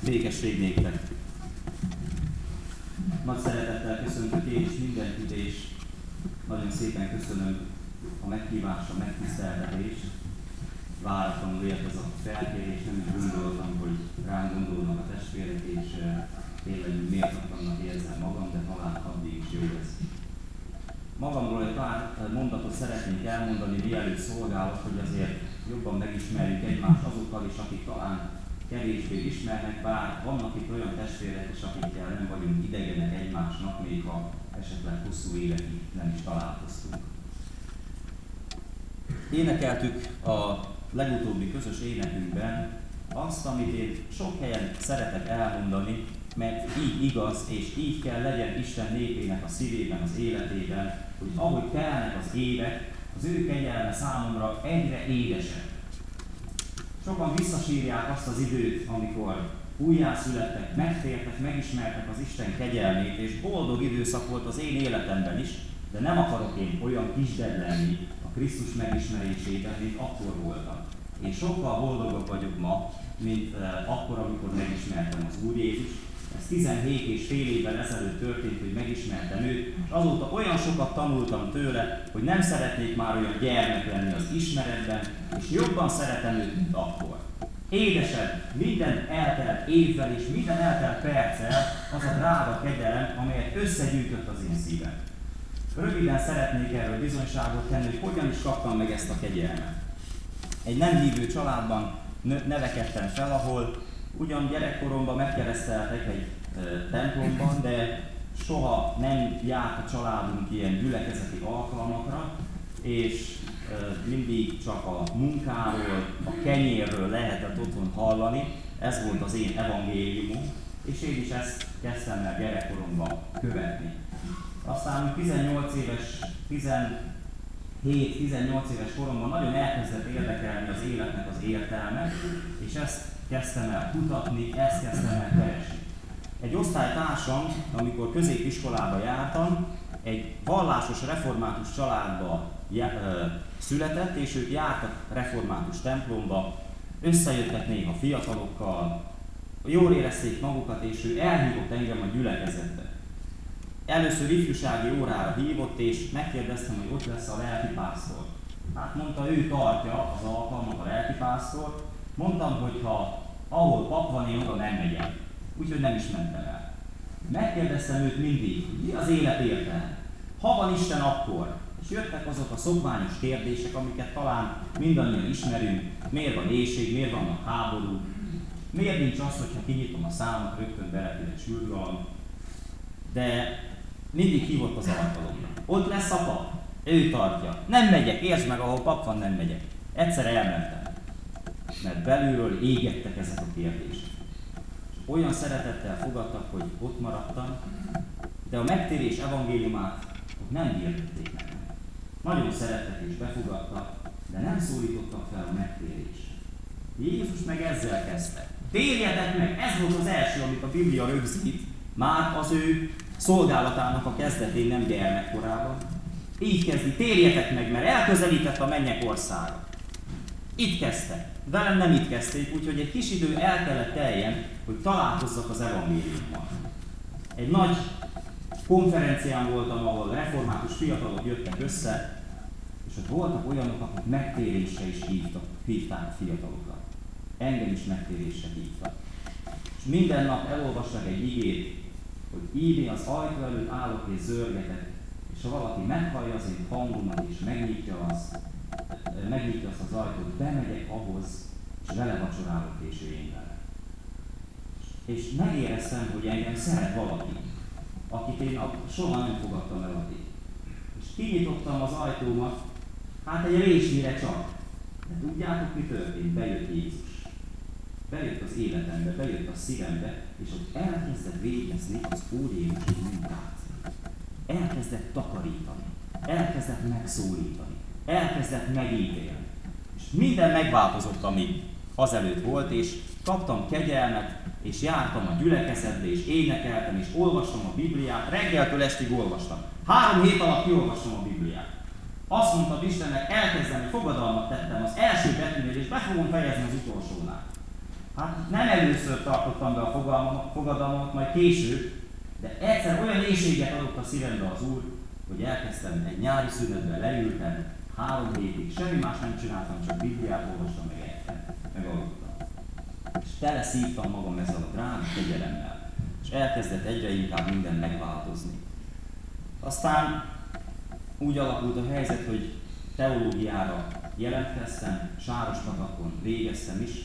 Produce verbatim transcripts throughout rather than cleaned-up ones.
Békesség néktek! Nagy szeretettel köszöntök én is mindenkit, és nagyon szépen köszönöm a meghívást, a megtiszteltetést. Váratlanul ért ez a felkérés, nem is gondoltam, hogy rám gondolnak a testvérek, és tényleg méltatlannak érzem magam, de talán addig is jó lesz. Magamról egy pár mondatot szeretnék elmondani, mielőtt szolgálok, hogy azért jobban megismerjük egymást azokkal is, akik talán kevésbé ismernek, bár vannak itt olyan testvérek is, akikkel nem vagyunk idegenek egymásnak, még ha esetleg hosszú évekig nem is találkoztunk. Énekeltük a legutóbbi közös énekünkben azt, amit én sok helyen szeretek elmondani, mert így igaz, és így kell legyen Isten népének a szívében, az életében, hogy ahogy telnek az évek, az ő kegyelme számomra egyre édesebb. Sokan visszasírják azt az időt, amikor újjászülettek, megtértek, megismertek az Isten kegyelmét, és boldog időszak volt az én életemben is, de nem akarok én olyan kisded lenni a Krisztus megismerésében, mint akkor voltam. Én sokkal boldogabb vagyok ma, mint eh, akkor, amikor megismertem az Úr Jézus. Ez tizenhét és fél évvel ezelőtt történt, hogy megismertem őt, és azóta olyan sokat tanultam tőle, hogy nem szeretnék már olyan gyermek lenni az ismeretben, és jobban szeretem őt, mint akkor. Édesebb minden eltelt évvel és minden eltelt perccel az a drága kegyelem, amelyet összegyűjtött az én szívem. Röviden szeretnék erről bizonyságot tenni, hogy hogyan is kaptam meg ezt a kegyelmet. Egy nem hívő családban nevekedtem fel, ahol ugyan gyerekkoromban megkereszteltek egy e, templomban, de soha nem járt a családunk ilyen gyülekezeti alkalmakra, és e, mindig csak a munkáról, a kenyérről lehetett otthon hallani. Ez volt az én evangéliumom, és én is ezt kezdtem el gyerekkoromban követni. Aztán tizennyolc éves, tizenhét-tizennyolc éves koromban nagyon elkezdett érdekelni az életnek az értelme, és ezt kezdtem el kutatni, ezt kezdtem el keresni. Egy osztálytársam, amikor középiskolába jártam, egy vallásos református családba született, és ők jártak református templomba, összejöttek néha fiatalokkal, jól érezték magukat, és ő elhívott engem a gyülekezetbe. Először ifjúsági órára hívott, és megkérdeztem, hogy ott lesz a lelkipásztor. Hát mondta, ő tartja az alkalmat, a lelkipásztor. Mondtam, hogy ha ahol pap van, én oda nem megyek. Úgyhogy nem is mentem el. Megkérdeztem őt mindig, hogy mi az élet értelme? Ha van Isten, akkor? És jöttek azok a szokványos kérdések, amiket talán mindannyian ismerünk. Miért van éhség, miért vannak háború? Miért nincs az, hogyha kinyitom a számot, rögtön berepül egy sürgalom? De mindig hívott az alkalomra. Ott lesz a pap, ő tartja. Nem megyek, értsd meg, ahol pap van, nem megyek. Egyszer elmentem, mert belülről égettek ezek a kérdések. És olyan szeretettel fogadtak, hogy ott maradtam, de a megtérés evangéliumát ott nem hirdették meg. Nagyon szerettek és befogadtak, de nem szólítottak fel a megtérésre. Jézus meg ezzel kezdte. Térjetek meg! Ez volt az első, amit a Biblia rögzít, már az ő szolgálatának a kezdetén, nem gyermekkorában. Így kezdi, térjetek meg, mert elközelített a mennyek országa. Itt kezdte. Velem nem itt kezdték, úgyhogy egy kis idő el kellett teljen, hogy találkozzak az evangéliummal. Egy nagy konferencián voltam, ahol református fiatalok jöttek össze, és ott voltak olyanok, akik megtérésre is hívtak, hívták a fiatalokat. Engem is megtérésre hívtak. És minden nap elolvastak egy igét, hogy íme az ajtó előtt állok és zörgetek, és ha valaki meghallja az én hangomat és megnyitja azt, megnyitja azt az ajtót, bemegyek ahhoz, és vele vacsorálok, és ő én vele. És megéreztem, hogy engem szeret valaki, akit én soha nem fogadtam el addig. És kinyitottam az ajtómat, hát egy résnyire csak. De tudjátok, mi történt? Bejött Jézus. Bejött az életembe, bejött a szívembe, és ott elkezdett végezni az Úr Jézus munkát. Elkezdett takarítani, elkezdett megszólítani, elkezdett megítélni. És minden megváltozott, ami azelőtt volt, és kaptam kegyelmet, és jártam a gyülekezetbe, és énekeltem, és olvastam a Bibliát, reggeltől estig olvastam. Három hét alatt kiolvastam a Bibliát. Azt mondtam Istennek, elkezdem, hogy fogadalmat tettem az első betűnél, és be fogom fejezni az utolsónál. Hát nem először tartottam be a fogadalmat, majd később, de egyszer olyan éhséget adott a szívembe az Úr, hogy elkezdtem egy nyári szünetben, leültem, három hétig, semmi más nem csináltam, csak Bibliát olvastam, meg ettem, meg aludtam. És tele szívtam magam ezzel a drága kegyelemmel, és elkezdett egyre inkább minden megváltozni. Aztán úgy alakult a helyzet, hogy teológiára jelentkeztem, Sárospatakon végeztem is,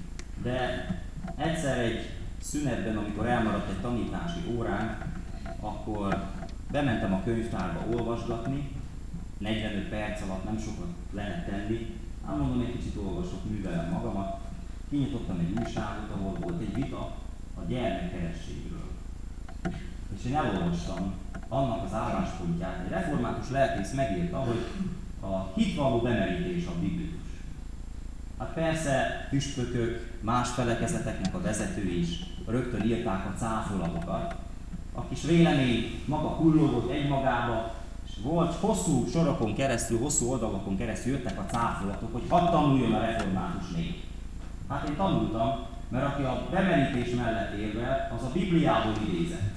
de egyszer egy szünetben, amikor elmaradt egy tanítási órán, akkor bementem a könyvtárba olvasgatni, negyvenöt perc alatt nem sokat lehet tenni, ám mondom, egy kicsit olvasok, művelem magamat, kinyitottam egy újságot, ahol volt egy vita a gyermekkerességről. És én elolvastam annak az álláspontját, egy református lelkész megírta, hogy a hitvalló bemerítés a biblikus. Hát persze püspökök, más felekezeteknek a vezetői is rögtön írták a cáfolatokat. A kis vélemény maga hullogott egymagába, és volt hosszú sorokon keresztül, hosszú oldalakon keresztül jöttek a cáfolatok, hogy hadd tanuljon a református nép. Hát én tanultam, mert aki a bemerítés mellett érvel, az a Bibliából idézett.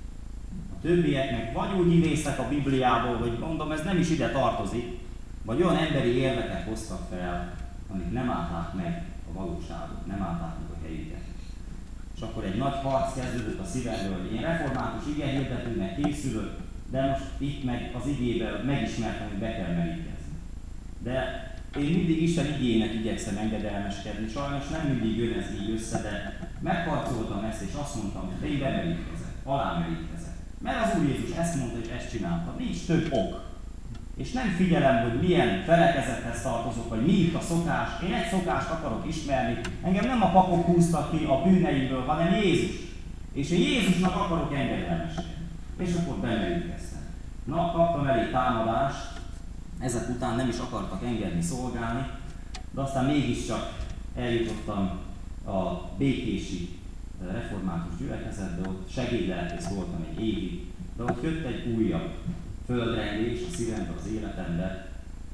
A többiek meg vagy úgy idéztek a Bibliából, hogy mondom, ez nem is ide tartozik, vagy olyan emberi érveket hoztak fel, amik nem állták meg a valóságot, nem állták meg a helyüket. És akkor egy nagy harc kezdődött a szívemről, hogy én református igehirdetőnek készülök, de most itt meg az igével megismertem, hogy be kell merítkezni. De én mindig Isten igének igyekszem engedelmeskedni, sajnos nem mindig jön ez így össze, de megharcoltam ezt, és azt mondtam, hogy én bemerítkezek, alámerítkezek. Mert az Úr Jézus ezt mondta, és ezt csinálta. Nincs több ok. És nem figyelem, hogy milyen felekezethez tartozok, vagy mi itt a szokás. Én egy szokást akarok ismerni. Engem nem a papok húztak ki a bűneimből, hanem Jézus. És én Jézusnak akarok engedelmeskedni. És akkor bemerítkeztem. Na, kaptam elég támadást, ezek után nem is akartak engedni szolgálni, de aztán mégiscsak eljutottam a békési református gyülekezetbe, ott segédlelkész voltam egy évig, de ott jött egy újabb földrengés a szívembe, az életembe,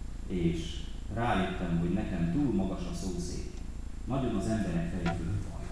és rájöttem, hogy nekem túl magas a szószék. Nagyon az emberek fej fölött van.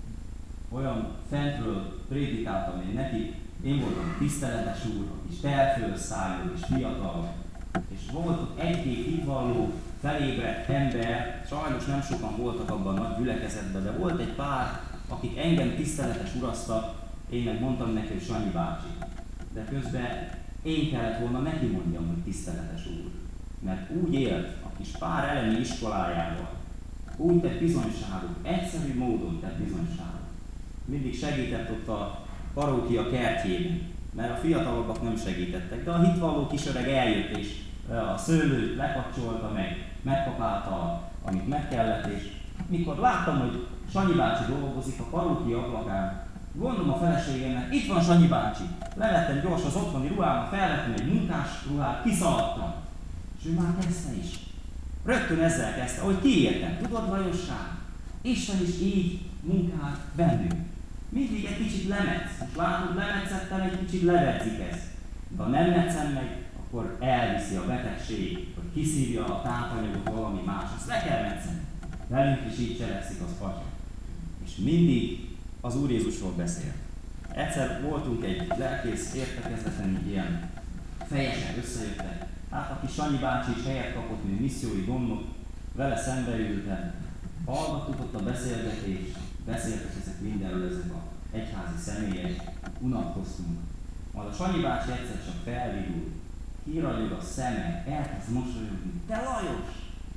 Olyan fentről prédikáltam én neki, én voltam tiszteletes úr, a kis terfölszájú és fiatal, és volt ott egy-két hitvalló, felébredt ember, sajnos nem sokan voltak abban a nagy gyülekezetben, de volt egy pár, akik engem tiszteletes uraztak, én meg mondtam neki, hogy Sanyi bácsi. De közben én kellett volna neki mondjam, hogy tiszteletes úr. Mert úgy élt a kis pár elemi iskolájával, úgy tett bizonyságot, egyszerű módon tett bizonyságot. Mindig segített ott a parókia kertjében, mert a fiatalabbak nem segítettek, de a hitvalló kisöreg eljött és a szőlőt lekapcsolta meg, megkapálta, amit meg kellett, és mikor láttam, hogy Sanyi bácsi dolgozik a parókia ablakán, gondolom a feleségemnek, itt van Sanyi bácsi. Levettem gyors az otthoni ruhámat, felvettem egy munkás ruhát, kiszaladtam. És ő már kezdte is. Rögtön ezzel kezdte, hogy kiértem. Tudod, Lajosság? Isten is így munkál bennünk. Mindig egy kicsit lemetsz. Most látod, lemetszettem, egy kicsit levedzik ezt. De ha nem metszem meg, akkor elviszi a betegség, vagy kiszívja a tápanyagot valami más. Ezt le kell metszeni. Velünk is így cselekszik az Atya. És mindig az Úr Jézusról beszél. Egyszer voltunk egy lelkész értekezleten, így ilyen fejesen összejöttek. Hát aki Sanyi bácsi is helyet kapott, mint missziói gondnok, vele szembe ültem. Hallgattuk ott a beszélgetést, beszéltek ezek mindenről, ezek a egyházi személyek, unatkoztunk. Majd a Sanyi bácsi egyszer csak felvidul, kiragyog a szeme, elkezd mosolyogni. Te Lajos!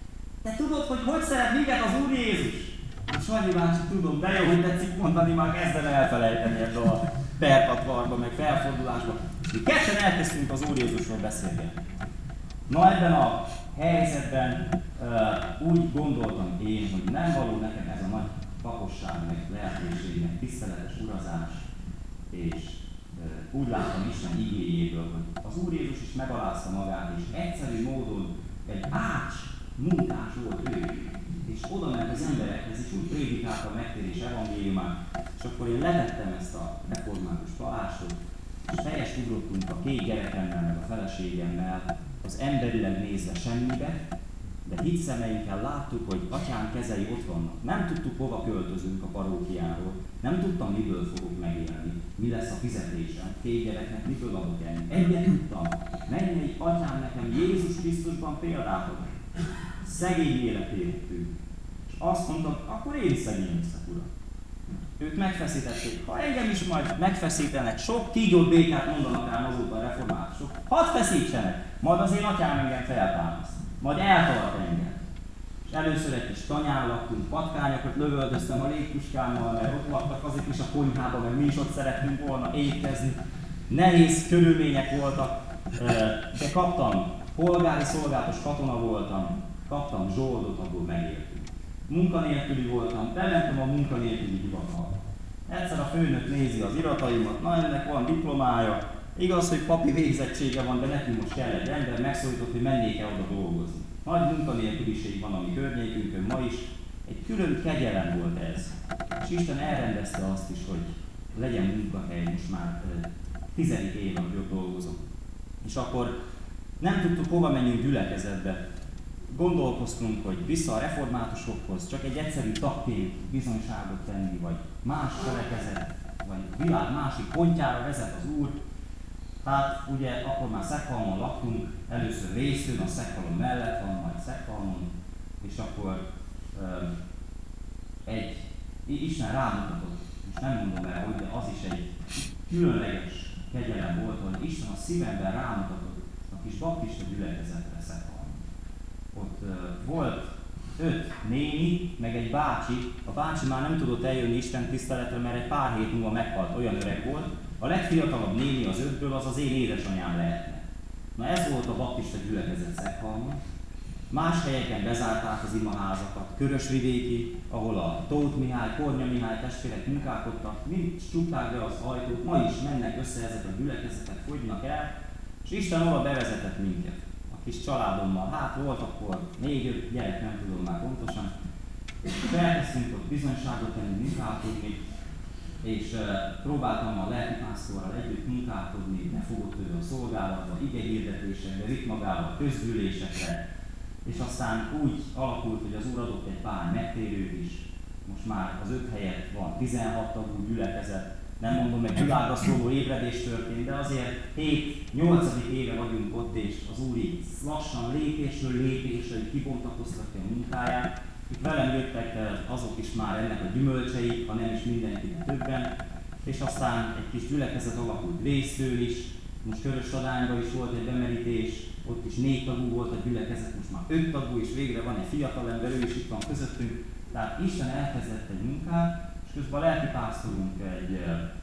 Te tudod, hogy hogy szeret minket az Úr Jézus? A Sanyi bácsi, tudom, de jó, hogy tetszik mondani, már kezdem elfelejteni ebből a perpatvarba, meg felfordulásba. Mi ketten elkezdtünk az Úr Jézusról beszélgetni. Na ebben a helyzetben uh, úgy gondoltam én, hogy nem való nekem ez a nagy paposság, meg lehetőség, meg tiszteletes urazás, és uh, úgy láttam Isten igéjéből, hogy az Úr Jézus is megalázta magát, és egyszerű módon egy ács munkás volt ő. És oda ment az emberekhez, és úgy prédikálta a megtérés evangéliumát, és akkor én levettem ezt a református palástot, és teljes ugrottunk a két gyerekemmel, meg a feleségemmel, az emberileg nézve semmibe, de hitszemeinkkel láttuk, hogy atyám kezei ott vannak. Nem tudtuk, hova költözünk a parókiáról, nem tudtam, miből fogok megélni, mi lesz a fizetésem, két gyereknek miből adok enni. Egyet tudtam, mennyei atyám nekem Jézus Krisztusban példát ad. Szegény élet éltünk. És azt mondtam, akkor én szegény leszek, Uram. Ők megfeszítették. Ha engem is majd megfeszítenek, sok kígyót békát mondanak rám azóta a reformátusok, hadd feszítsenek, majd az én atyám engem feltámaszt, majd eltart engem. És először egy kis tanyán laktunk, patkányokat lövöldöztem a légpuskámmal, mert ott laktak azok is a konyhában, mert mi is ott szerettünk volna étkezni. Nehéz körülmények voltak, de kaptam, polgári szolgálatos katona voltam, kaptam zsoldot, abból megéltünk. Munkanélküli voltam, bementem a munkanélküli hivatalba. Egyszer a főnök nézi az irataimat, na ennek van diplomája, igaz, hogy papi végzettsége van, de nekünk most kell egy ember, megszólított, hogy mennék-e oda dolgozni. Nagy munkanélküliség van a mi környékünkön ma is, egy külön kegyelem volt ez. És Isten elrendezte azt is, hogy legyen munkahely, most már tizedik éve, hogy ott dolgozom. És akkor nem tudtuk, hova menjünk gyülekezetbe. Gondolkoztunk, hogy vissza a reformátusokhoz, csak egy egyszerű tagként bizonyságot tenni, vagy más felekezet, vagy világ másik pontjára vezet az Úr. Hát ugye akkor már Szekhalmon laktunk, először Résztőn, a Szekhalom mellett van, majd Szekhalmon, és akkor um, egy Isten rámutatott, és nem mondom el, hogy de az is egy különleges kegyelem volt, hogy Isten a szívemben rámutatott a kis baptista gyülekezetre Szekhalmon. Ott uh, volt öt néni, meg egy bácsi. A bácsi már nem tudott eljönni Isten tiszteletre, mert egy pár hét múlva meghalt, olyan öreg volt. A legfiatalabb néni az ötből az az én édesanyám lehetne. Na ez volt a baptista gyülekezet Szekhalmon. Más helyeken bezárták az imaházakat, Körösvidéki, ahol a Tóth Mihály, Kornya Mihály testvérek munkálkodtak, mind csukták be az ajtót, ma is mennek össze ezek a gyülekezetek, fogynak el, és Isten oda bevezetett minket. Kis családommal, hát volt akkor négy-öt gyerek, nem tudom már pontosan, és elkezdtünk ott bizonyságot tenni, munkálkodni, és uh, próbáltam a lelkipásztorral együtt munkálkodni, ne fogott ő a szolgálatba, igehirdetésekbe, vitt magával közgyűlésekre, és aztán úgy alakult, hogy az Úr adott egy pár megtérőt is, most már az öt helyett van tizenhat tagú gyülekezet, nem mondom, meg világra szóló ébredés történt, de azért hét-nyolcadik éve vagyunk ott, és az Úr így lassan lépésről lépésre kibontakoztatja a munkáját. Itt velem jöttek azok is már ennek a gyümölcsei, ha nem is mindenki, többen. És aztán egy kis gyülekezet alakult Résztőn is, most Körösladányban is volt egy bemerítés, ott is négy tagú volt a gyülekezet, most már öt tagú, és végre van egy fiatalember, ő is itt van közöttünk. Tehát Isten elkezdett egy munkát, és közben a lelkipásztorunk egy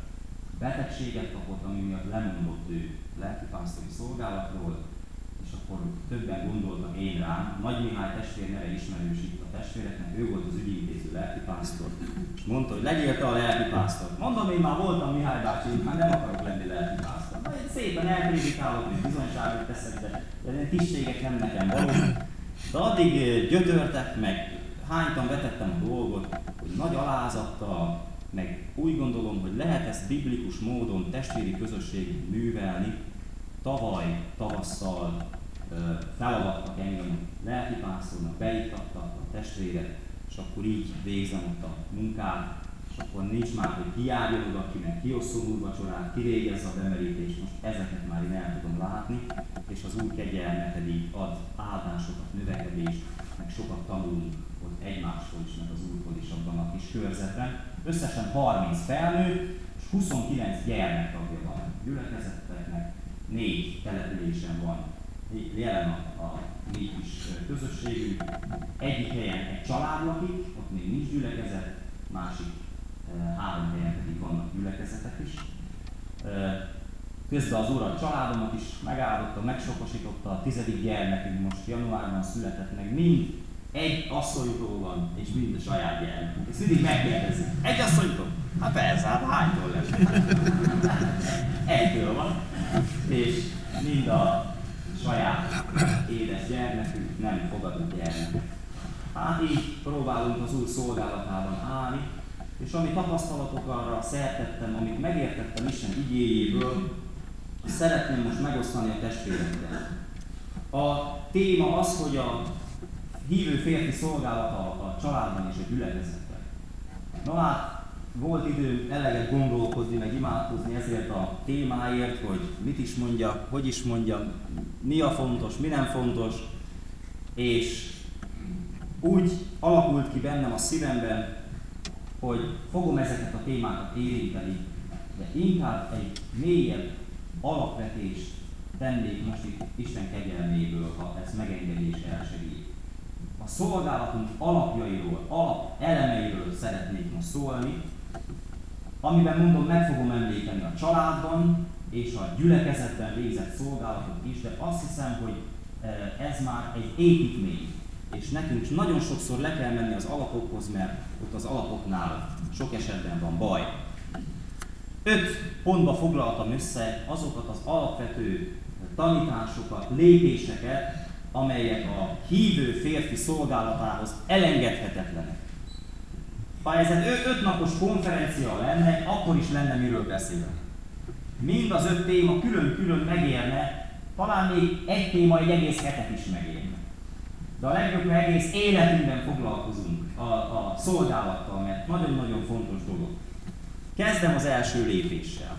betegséget kapott, ami miatt lemondott ő lelkipásztori szolgálatról, és akkor többen gondoltak én rám. Nagy Mihály testvér neve ismerős itt a testvéreknek, ő volt az ügyintéző lelkipásztor, és mondta, hogy legyél te a lelkipásztor. Mondom, én már voltam Mihály bácsi, már nem akarok lenni lelkipásztor. Na, én szépen elprédikálok, és bizonyságot teszek, de, de tisztségek nem nekem való. De addig gyötörtek, meg hánytan vetettem a dolgot, hogy nagy alázattal, meg úgy gondolom, hogy lehet ezt biblikus módon testvéri közösségét művelni. Tavaly tavasszal felavattak engem lelkipásztornak, beiktattak a testvérek, és akkor így végzem ott a munkát, és akkor nincs már, hogy ki járjon oda, ki meg kiosszon úrvacsorát, ki végezze a bemerítést, most ezeket már én el tudom látni, és az Úr kegyelme pedig ad áldásokat, növekedést, meg sokat tanulunk ott egymástól is, meg az Úrtól is abban a kis körzetben. Összesen harminc felnőtt, és huszonkilenc gyermektagja van a gyülekezeteknek, négy településen van jelen a, a mi kis közösségünk. Egyik helyen egy család lakik, ott még nincs gyülekezet, másik e, három helyen pedig vannak gyülekezetek is. E, közben az Úr a családomat is megáldotta, megsokosította, a tizedik gyermekünk most januárban született meg, mind egy asszonytól van, és mind a saját gyermek. Ezt mindig megkérdezik. Egy asszonytól? Hát persze, hát hánytól lesz? Egytől van, és mind a saját édes gyermekünk nem fogadott gyermek. Hát így próbálunk az Úr szolgálatában állni, és ami tapasztalatok arra szertettem, amit megértettem Isten igéjéből, szeretném most megosztani a testvérekkel. A téma az, hogy a hívő férfi szolgálata a családban és a gyülekezetben. Na hát, volt idő eleget gondolkozni, meg imádkozni ezért a témáért, hogy mit is mondja, hogy is mondja, mi a fontos, mi nem fontos, és úgy alakult ki bennem a szívemben, hogy fogom ezeket a témákat érinteni, de inkább egy mélyebb alapvetést tennék most itt Isten kegyelméből, ha ez megengedi és elsegít. A szolgálatunk alapjairól, alap elemeiről szeretnék most szólni, amiben mondom, meg fogom említeni a családban és a gyülekezetben végzett szolgálatot is, de azt hiszem, hogy ez már egy építmény, és nekünk nagyon sokszor le kell menni az alapokhoz, mert ott az alapoknál sok esetben van baj. Öt pontba foglaltam össze azokat az alapvető tanításokat, lépéseket, amelyek a hívő férfi szolgálatához elengedhetetlenek. Ha ez egy öt napos konferencia lenne, akkor is lenne miről beszélni. Mind az öt téma külön-külön megérne, talán még egy téma egy egész hetet is megérne. De a legjobb, hogy egész életünkben foglalkozunk a, a szolgálattal, mert nagyon-nagyon fontos dolog. Kezdem az első lépéssel.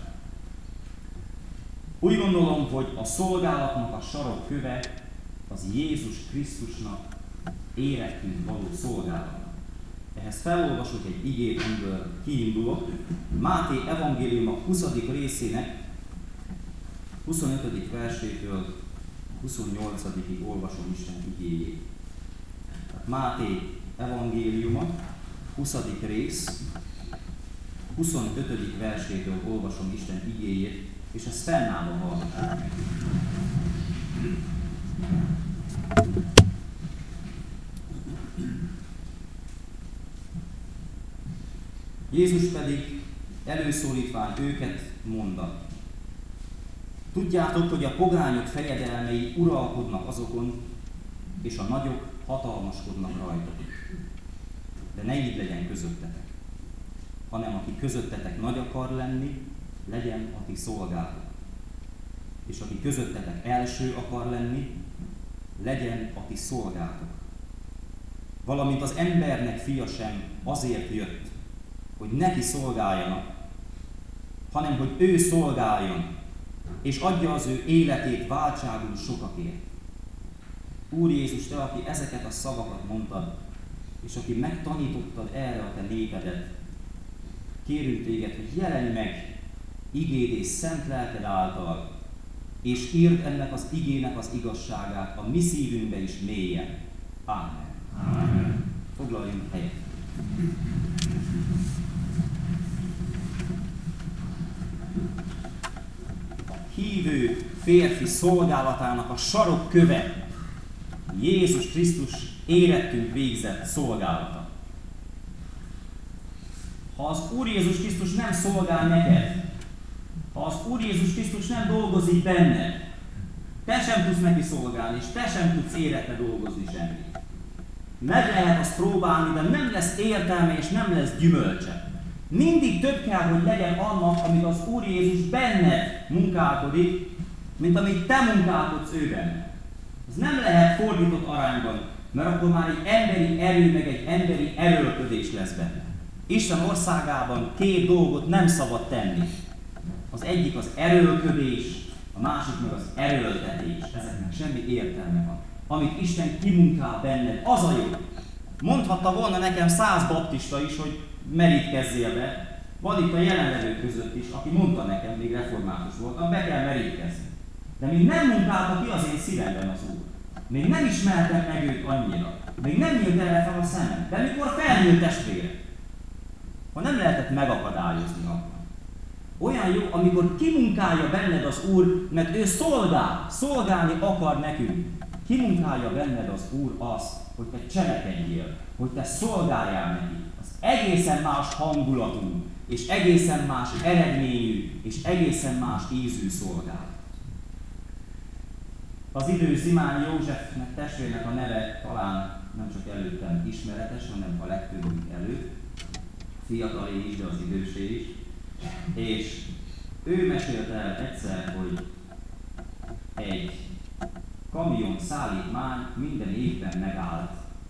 Úgy gondolom, hogy a szolgálatnak a sarokköve az Jézus Krisztusnak érettünk való szolgálat. Ehhez felolvasok egy igét, amiből kiindulok. Máté evangélium a huszadik részének huszonötödik versétől huszonnyolcadikig olvasom Isten igéjét. Máté evangéliuma, huszadik rész, huszonötödik versétől olvasom Isten igéjét, és ezt fennállva hallgatom meg. Jézus pedig előszólítván őket mondta: tudjátok, hogy a pogányok fejedelmei uralkodnak azokon, és a nagyok hatalmaskodnak rajtuk. De ne így legyen közöttetek, hanem aki közöttetek nagy akar lenni, legyen a ti szolgátok. És aki közöttetek első akar lenni, legyen a ti szolgátok. Valamint az embernek fia sem azért jött, hogy neki szolgáljanak, hanem hogy ő szolgáljon, és adja az ő életét váltságul sokakért. Úr Jézus, te, aki ezeket a szavakat mondtad, és aki megtanítottad erre a te népedet, kérünk téged, hogy jelenj meg igéd és szent lelked által, és írd ennek az igének az igazságát a mi szívünkbe is mélyen. Ámen. Ámen. Foglaljunk helyet. A hívő férfi szolgálatának a sarokköve Jézus Krisztus érettünk végzett szolgálata. Ha az Úr Jézus Krisztus nem szolgál neked, ha az Úr Jézus Krisztus nem dolgozik benned, te sem tudsz neki szolgálni, és te sem tudsz életre dolgozni semmit. Meg lehet azt próbálni, de nem lesz értelme és nem lesz gyümölcse. Mindig több kell, hogy legyen annak, amit az Úr Jézus benned munkálkodik, mint amit te munkálkodsz ő benne. Ez nem lehet fordított arányban, mert akkor már egy emberi erő, meg egy emberi erőlködés lesz benne. Isten országában két dolgot nem szabad tenni. Az egyik az erőlködés, a másik meg az erőltetés. Ezeknek semmi értelme van. Amit Isten kimunkál benned, az a jó. Mondhatta volna nekem száz baptista is, hogy merítkezzél be. Van itt a jelenlevők között is, aki mondta nekem, még református voltam, be kell merítkezni. De még nem munkálta ki az én szívemben az Úr. Még nem ismertem meg őt annyira. Még nem nyílt erre fel a szemem. De mikor felnyílt testvére, ha nem lehetett megakadályozni abban. Olyan jó, amikor kimunkálja benned az Úr, mert ő szolgál, szolgálni akar nekünk. Kimunkálja benned az Úr azt, hogy te cselekedjél, hogy te szolgáljál neki. Az egészen más hangulatú, és egészen más eredményű, és egészen más ízű szolgálat. Az idős Zimányi Józsefnek testvérnek a neve talán nem csak előttem ismeretes, hanem a legtöbbünk előtt. Fiatalé is, de az idősé is. És ő mesélte el egyszer, hogy egy kamion szállítmány minden évben megállt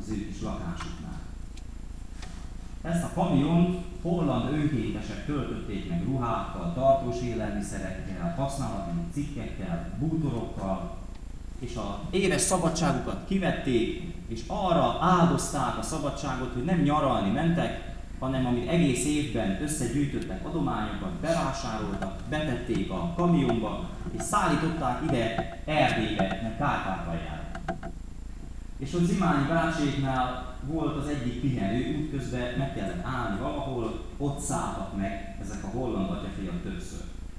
az ő kis lakásuknál. Ezt a kamiont holland önkéntesek töltötték meg ruhákkal, tartós élelmiszerekkel, használatlan cikkekkel, bútorokkal, és az éves szabadságukat kivették, és arra áldozták a szabadságot, hogy nem nyaralni mentek, hanem amit egész évben összegyűjtöttek adományokat, bevásároltak, betették a kamionba, és szállították ide Erdélybe, meg Kárpátaljára. És ott Zimányi bácséknál volt az egyik pihenő, útközben meg kellett állni valahol, ott szálltak meg ezek a holland atyafiak többször.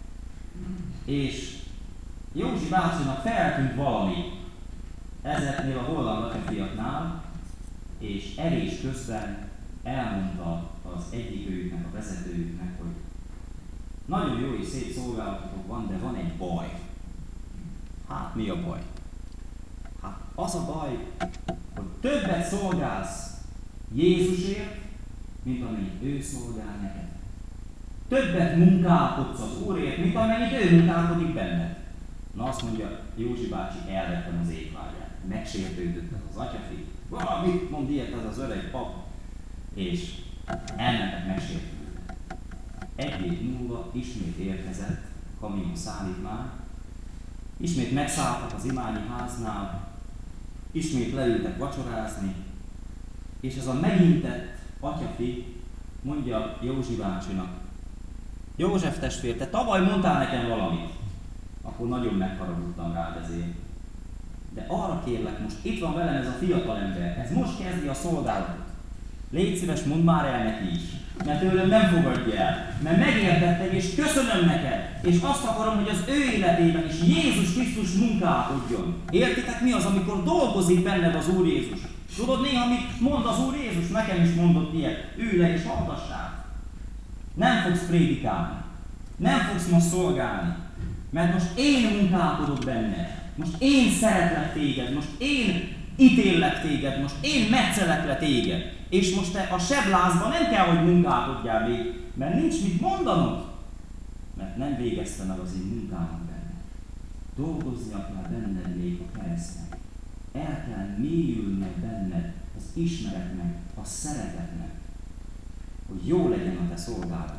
És Józsi bácsinak feltűnt valami ezeknél a holland atyafiaknál, és erés közben elmondta az egyik őknek, a vezetőjüknek, hogy nagyon jó és szép szolgálatotok van, de van egy baj. Hát mi a baj? Hát az a baj, hogy többet szolgálsz Jézusért, mint amennyit ő szolgál neked. Többet munkálkodsz az Úrért, mint amennyit ő munkálkodik benned. Na azt mondja, Józsi bácsi, elvettem az étvágyát. Megsértődött az atyafi. Valamit mond ilyet az az öreg pap, és elmentek megsértődni. Egy év múlva ismét érkezett kamion szállítmány, ismét megszálltak az imányi háznál, ismét leültek vacsorázni, és ez a megintett atyafi mondja Józsi bácsinak, József testvér, te tavaly mondtál nekem valamit, akkor nagyon megharagudtam rád ezért. De arra kérlek, most itt van velem ez a fiatal ember, ez most kezdi a szolgálatot. Légy szíves, mondd már el neki is, mert tőlem nem fogadja el, mert megértettem és köszönöm neked, és azt akarom, hogy az ő életében is Jézus Krisztus munkálkodjon. Értitek, mi az, amikor dolgozik benned az Úr Jézus? Tudod, néha mit mond az Úr Jézus? Nekem is mondott ilyet. Ülj le és hallgassál. Nem fogsz prédikálni, nem fogsz most szolgálni, mert most én munkálkodok benned. Most én szeretlek téged, most én ítéllek téged, most én metszelek le téged. És most te a seblázban nem kell, hogy munkálkodjál még, mert nincs mit mondanod, mert nem végezte meg az én munkámat benned. Dolgoznia kell benned még a keresztnek. El kell mélyülnie benned az ismeretnek, a szeretetnek, hogy jó legyen a te szolgálatod.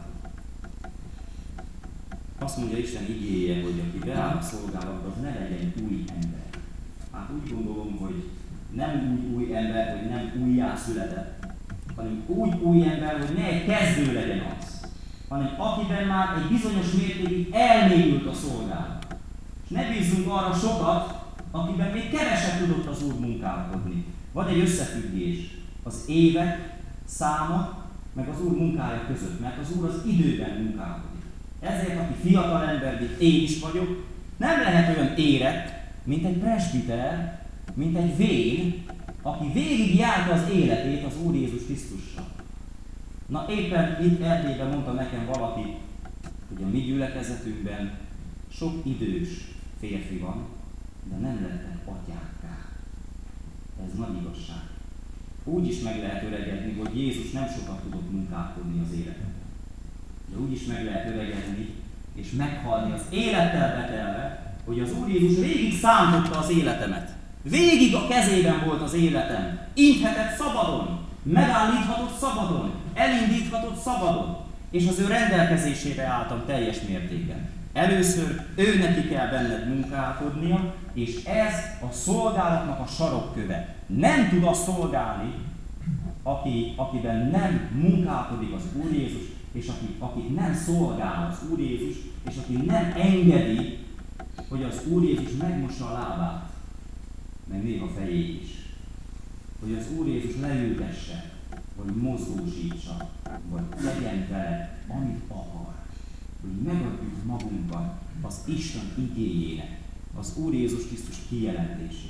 Azt mondja Isten igéje, hogy aki beáll a szolgálatba, az ne legyen új ember. Hát úgy gondolom, hogy nem úgy új ember, hogy nem újjászületett, hanem úgy új ember, hogy ne egy kezdő legyen az, hanem akiben már egy bizonyos mértékig elmélyült a szolgálat. És ne bízzunk arra sokat, akiben még keveset tudott az Úr munkálkodni. Van egy összefüggés az évek száma, meg az Úr munkája között, mert az Úr az időben munkálkodik. Ezért, aki fiatal ember, mint én is vagyok, nem lehet olyan érett, mint egy presbiter, mint egy vén, aki végig járta az életét az Úr Jézus Krisztussal. Na éppen itt Erdélyben mondta nekem valaki, hogy a mi gyülekezetünkben sok idős férfi van, de nem lettek atyákká. Ez nagy igazság. Úgy is meg lehet öregedni, hogy Jézus nem sokat tudott munkálkodni az életben. De úgy is meg lehet öregedni, és meghalni az élettel betelve, hogy az Úr Jézus végig számította az életemet. Végig a kezében volt az életem. Inthetett szabadon, megállíthatott szabadon, elindíthatott szabadon, és az ő rendelkezésére álltam teljes mértékben. Először ő neki kell benned munkálkodnia, és ez a szolgálatnak a sarokköve. Nem tud azt szolgálni, aki, akiben nem munkálkodik az Úr Jézus, és aki, aki nem szolgál az Úr Jézus, és aki nem engedi, hogy az Úr Jézus megmossa a lábát, meg még a fejét is. Hogy az Úr Jézus leültesse, vagy mozgósítsa, vagy legyen vele, amit akar. Hogy megadjuk magunkat az Isten igéjének, az Úr Jézus Krisztus kijelentésének.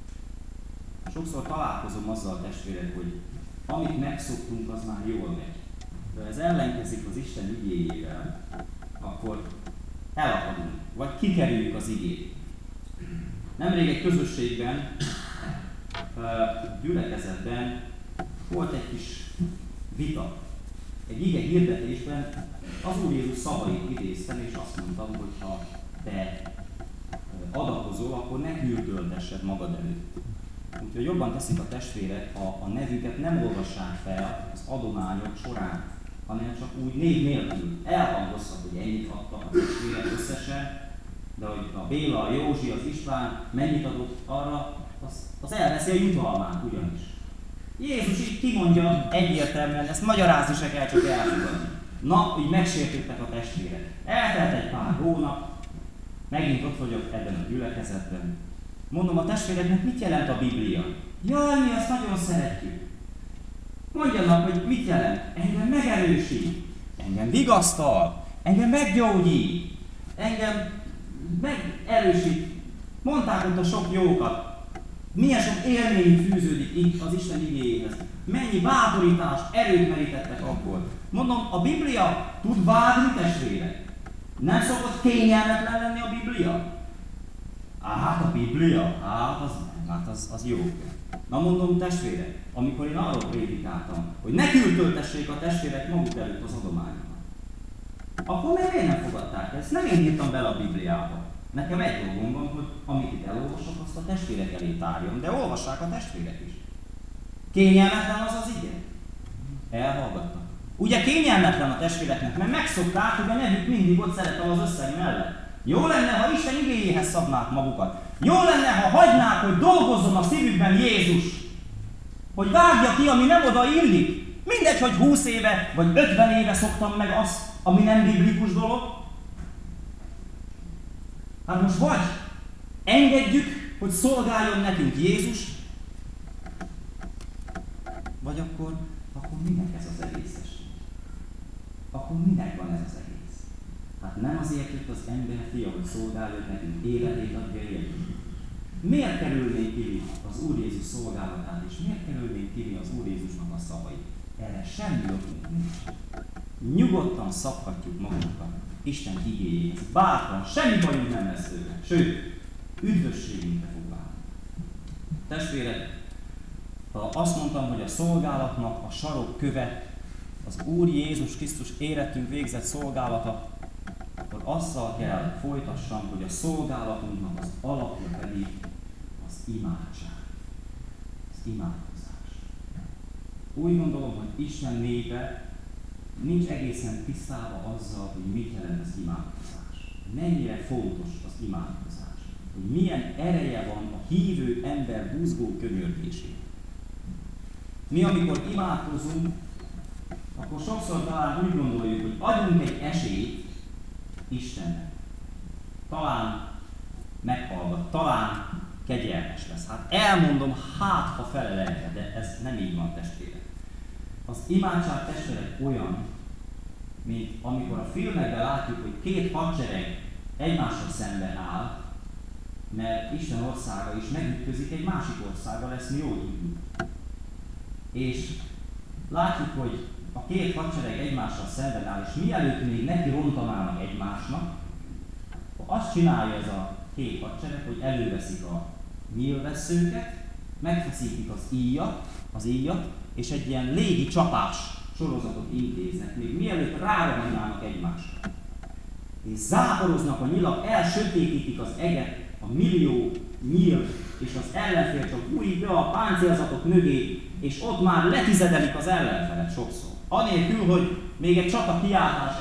Sokszor találkozom azzal, testvérek, hogy amit megszoktunk, az már jól megy. De ha ez ellenkezik az Isten igéjével, akkor elakadunk, vagy kikerüljük az igét. Nemrég egy közösségben, gyülekezetben volt egy kis vita. Egy ige hirdetésben az Úr Jézus szavait idéztem, és azt mondtam, hogy ha te adakozol, akkor ne küldöltessed magad előtt. Úgyhogy jobban teszik a testvérek, ha a nevüket nem olvassák fel az adományok során, hanem csak úgy név nélkül. Elhangozhat, hogy ennyit adtak a testvérek összesen, de hogy a Béla, a Józsi, az István mennyit adott arra, az, az elveszi a jutalmát ugyanis. Jézus így kimondja egyértelműen, ezt magyarázni se kell, csak elfogadni. Na, így megsértődtek a testvérek. Eltelt egy pár hónap, megint ott vagyok ebben a gyülekezetben. Mondom a testvéreknek, mit jelent a Biblia? Jaj, mi azt nagyon szeretjük. Mondjanak, hogy mit jelent. Engem megerősít, engem vigasztal, engem meggyógyít, engem megerősít. Mondták ott a sok jókat. Milyen sok élmény fűződik itt az Isten igéjéhez. Mennyi bátorítást, erőt merítettek abból. Mondom, a Biblia tud vádni, testvérek. Nem szokott kényelmetlen lenni a Biblia? Á, hát a Biblia, hát az nem, hát az, az jó. Na mondom, testvérek, amikor én arról prédikáltam, hogy ne küldtöltessék a testvérek maguk előtt az adományokat, akkor meg miért nem fogadták ezt? Nem én írtam bele a Bibliába. Nekem egy dolgom van, hogy amit itt elolvasok, azt a testvérek elé tárjam, de olvassák a testvérek is. Kényelmetlen az az ige? Elhallgattak. Ugye kényelmetlen a testvéreknek, mert megszokták, hogy a nevük mindig ott szerepel az összeg mellett. Jó lenne, ha Isten igéjéhez szabnák magukat. Jó lenne, ha hagynák, hogy dolgozzon a szívükben Jézus. Hogy vágja ki, ami nem oda illik. Mindegy, hogy húsz éve vagy ötven éve szoktam meg azt, ami nem biblikus dolog. Hát most vagy engedjük, hogy szolgáljon nekünk Jézus, vagy akkor, akkor minek ez az egészes? Akkor minek van ez az egész? Hát nem azért jött az ember fia, hogy szolgáljon nekünk, életét adja értünk. Miért kerülnénk ki az Úr Jézus szolgálatát, és miért kerülnénk ki az Úr Jézusnak a szavait? Erre semmi okunk nincs. Nyugodtan szabhatjuk magunkat Isten igéjéhez. Bátran, semmi bajunk nem lesz tőle. Sőt, üdvösségünkre fog válni. Testvérek, ha azt mondtam, hogy a szolgálatnak a sarokköve az Úr Jézus Krisztus életünk végzett szolgálata, akkor azzal kell folytassam, hogy a szolgálatunknak az alapja pedig az imádság. Az imádkozás. Úgy gondolom, hogy Isten népe nincs egészen tisztában azzal, hogy mit jelent az imádkozás. Mennyire fontos az imádkozás. Hogy milyen ereje van a hívő ember buzgó könyörgésében. Mi, amikor imádkozunk, akkor sokszor talán úgy gondoljuk, hogy adjunk egy esélyt Istennek. Talán meghallgat, talán kegyelmes lesz. Hát elmondom, hát ha felelelje, de ez nem így van, testvérek. Az imádság, testvérek, olyan, mint amikor a filmekben látjuk, hogy két hadsereg egymással szemben áll, mert Isten országa is megütközik egy másik országgal, ezt mi jól tudjuk. És látjuk, hogy a két hadsereg egymással szemben áll, és mielőtt még neki rontanának egymásnak, azt csinálja ez a két hadsereg, hogy előveszik a nyílvesszőket, megfeszítik az íjat, az íjat, és egy ilyen légi csapás sorozatot intéznek, még mielőtt rárohannának egymásra. És záporoznak a nyilak, elsötétítik az eget, a millió nyíl, és az ellenfél csak bújik be a páncélzatok mögé, és ott már letizedelik az ellenfelet sokszor. Anélkül, hogy még egy csata kiáltás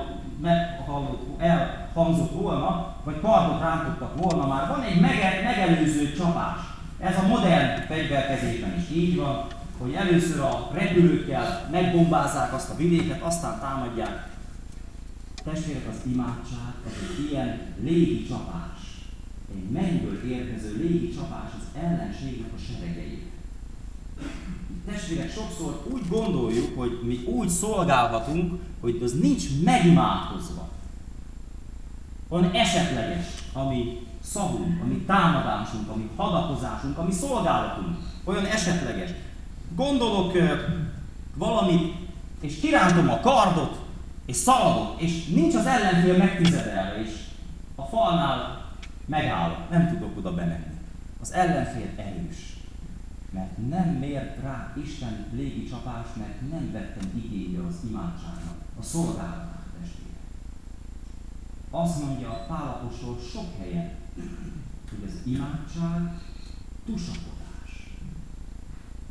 elhangzott volna, vagy kardot rántottak volna, már van egy mege, megelőző csapás. Ez a modern fegyverkezésben is így van, hogy először a repülőkkel megbombázzák azt a vidéket, aztán támadják. Testvérek, az imádság, ez egy ilyen légi csapás. Egy mennyből érkező légi csapás az ellenségnek a seregeit. Testvérek, sokszor úgy gondoljuk, hogy mi úgy szolgálhatunk, hogy az nincs megimádkozva. Olyan esetleges, ami szavunk, ami támadásunk, ami hadakozásunk, ami szolgálatunk. Olyan esetleges. Gondolok uh, valamit, és kirántom a kardot, és szaladok, és nincs az ellenfél megtizedelve, és a falnál megállok, nem tudok oda bemenni. Az ellenfél erős, mert nem mért rá Isten légi csapást, mert nem vettem igénybe az imádságnak, a szolgálatát, testvére. Azt mondja a Pál apostol sok helyen, hogy az imádság tusakodás.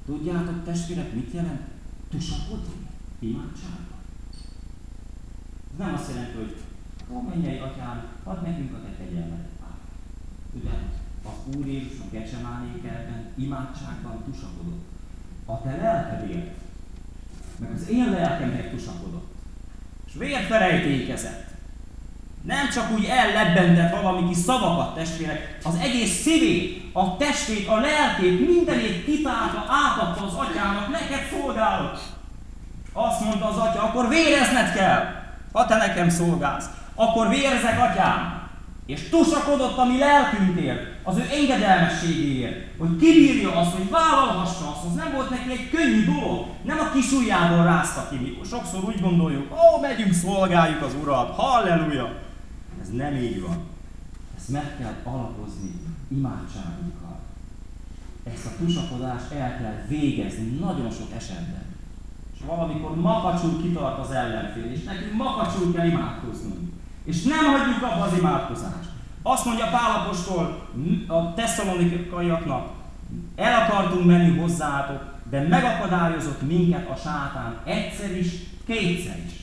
Tudjátok, testvérek, mit jelent tusakodni imádságban? Ez nem azt jelenti, hogy ó, mennyei atyám, add nekünk a te kegyelmedet. Ugye, az Úr Jézus a Gecsemáné kertben imádságban tusakodott. A te lelkedért, meg az én lelkemért tusakodott. És vért felejtékezett. Nem csak úgy ellebbentett valami kis szavakat, testvérek, az egész szívét, a testét, a lelkét, mindenét kitálta, átadta az atyának, neked szolgálok. Azt mondta az atya, akkor vérezned kell, ha te nekem szolgálsz. Akkor vérzek, atyám. És tusakodott a mi lelkünkért, az ő engedelmességéért, hogy kibírja azt, hogy vállalhassa azt, az nem volt neki egy könnyű dolog. Nem a kis ujjából rázta ki, mikor sokszor úgy gondoljuk, ó, megyünk, szolgáljuk az Urat, halleluja. Ez nem így van. Ezt meg kell alapozni imádságunkkal. Ezt a tusakodást el kell végezni nagyon sok esetben. És valamikor makacsul kitart az ellenfél, és nekünk makacsul kell imádkoznunk. És nem hagyjuk abba az imádkozást. Azt mondja Pál apostol a tesszalonikaiaknak, el akartunk menni hozzátok, de megakadályozott minket a sátán egyszer is, kétszer is.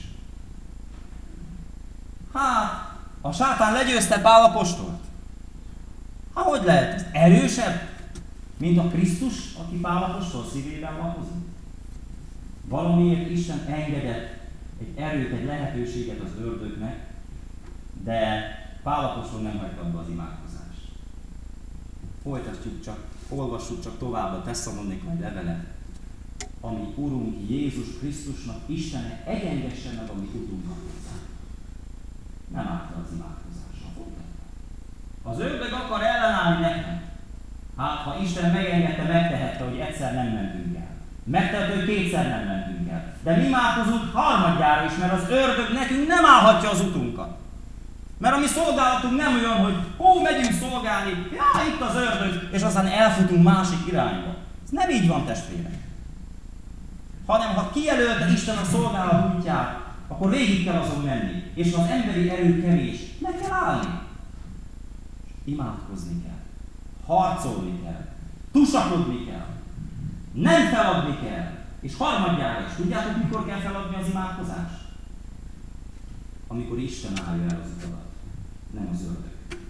Hát, a sátán legyőzte Pál apostolt. Hát hogy lehet? Ez erősebb, mint a Krisztus, aki Pál apostol szívében lakozik? Valamiért Isten engedett egy erőt, egy lehetőséget az ördögnek, de Pál apostol nem hagyta abba az imádkozást. Folytatjuk csak, olvassuk csak tovább a Tesszalonikai levelet, ami Urunk Jézus Krisztusnak, Istennek egyengessen meg a mi utunknak hozzá. Nem állta az imádkozással, folytatta. Az ördög akar ellenállni nekem. Hát, ha Isten megengedte, megtehette, hogy egyszer nem mentünk el. Megtehette, hogy kétszer nem mentünk el. De mi imádkozunk harmadjára is, mert az ördög nekünk nem állhatja az utunkat. Mert a mi szolgálatunk nem olyan, hogy ó, megyünk szolgálni, já, itt az ördög, és aztán elfutunk másik irányba. Ez nem így van, testvérek. Hanem ha kijelölte Isten a szolgálat útját, akkor végig kell azon menni. És ha az emberi erő kevés, meg kell állni. Imádkozni kell. Harcolni kell. Tusakodni kell. Nem feladni kell. És harmadjára is. Tudjátok, mikor kell feladni az imádkozást? Amikor Isten állja el az utadat, nem az ördög.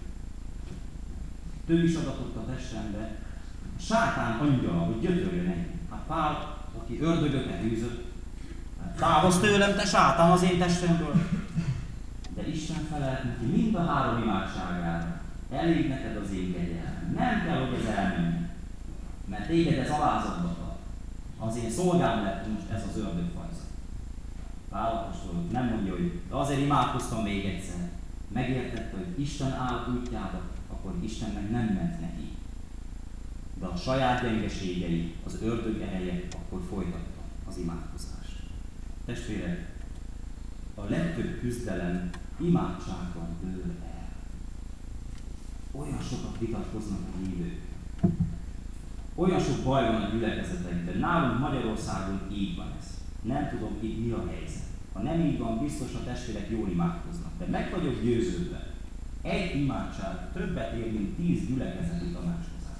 Ő is adatott a testembe, a sátán angyala, hogy gyötörjön engem. Hát Pál, aki ördögöket űzött, távozz tőlem, te sátán, az én testemből. De Isten felelt neki mind a három imádságára. Elég neked az én kegyelmem. Nem kell, hogy ez elmenjen. Mert téged ez alázatba tart. Az én szolgám lett most ez az ördögfajza. Pál apostol nem mondja, hogy de azért imádkoztam még egyszer. Megértette, hogy Isten áll útjába, akkor Isten meg nem ment neki. De a saját gyengeségei, az ördög ereje, akkor folytatta az imádkozást. Testvérek, a legtöbb küzdelem imádságban dől el. Olyan sokat vitatkoznak a hívők. Olyan sok baj van a gyülekezetekben. Nálunk Magyarországon így van ez. Nem tudom, itt mi a helyzet. Ha nem így van, biztos a testvérek jól imádkoznak. De meg vagyok győződve. Egy imádság többet ér, mint tíz gyülekezeti tanácskozás.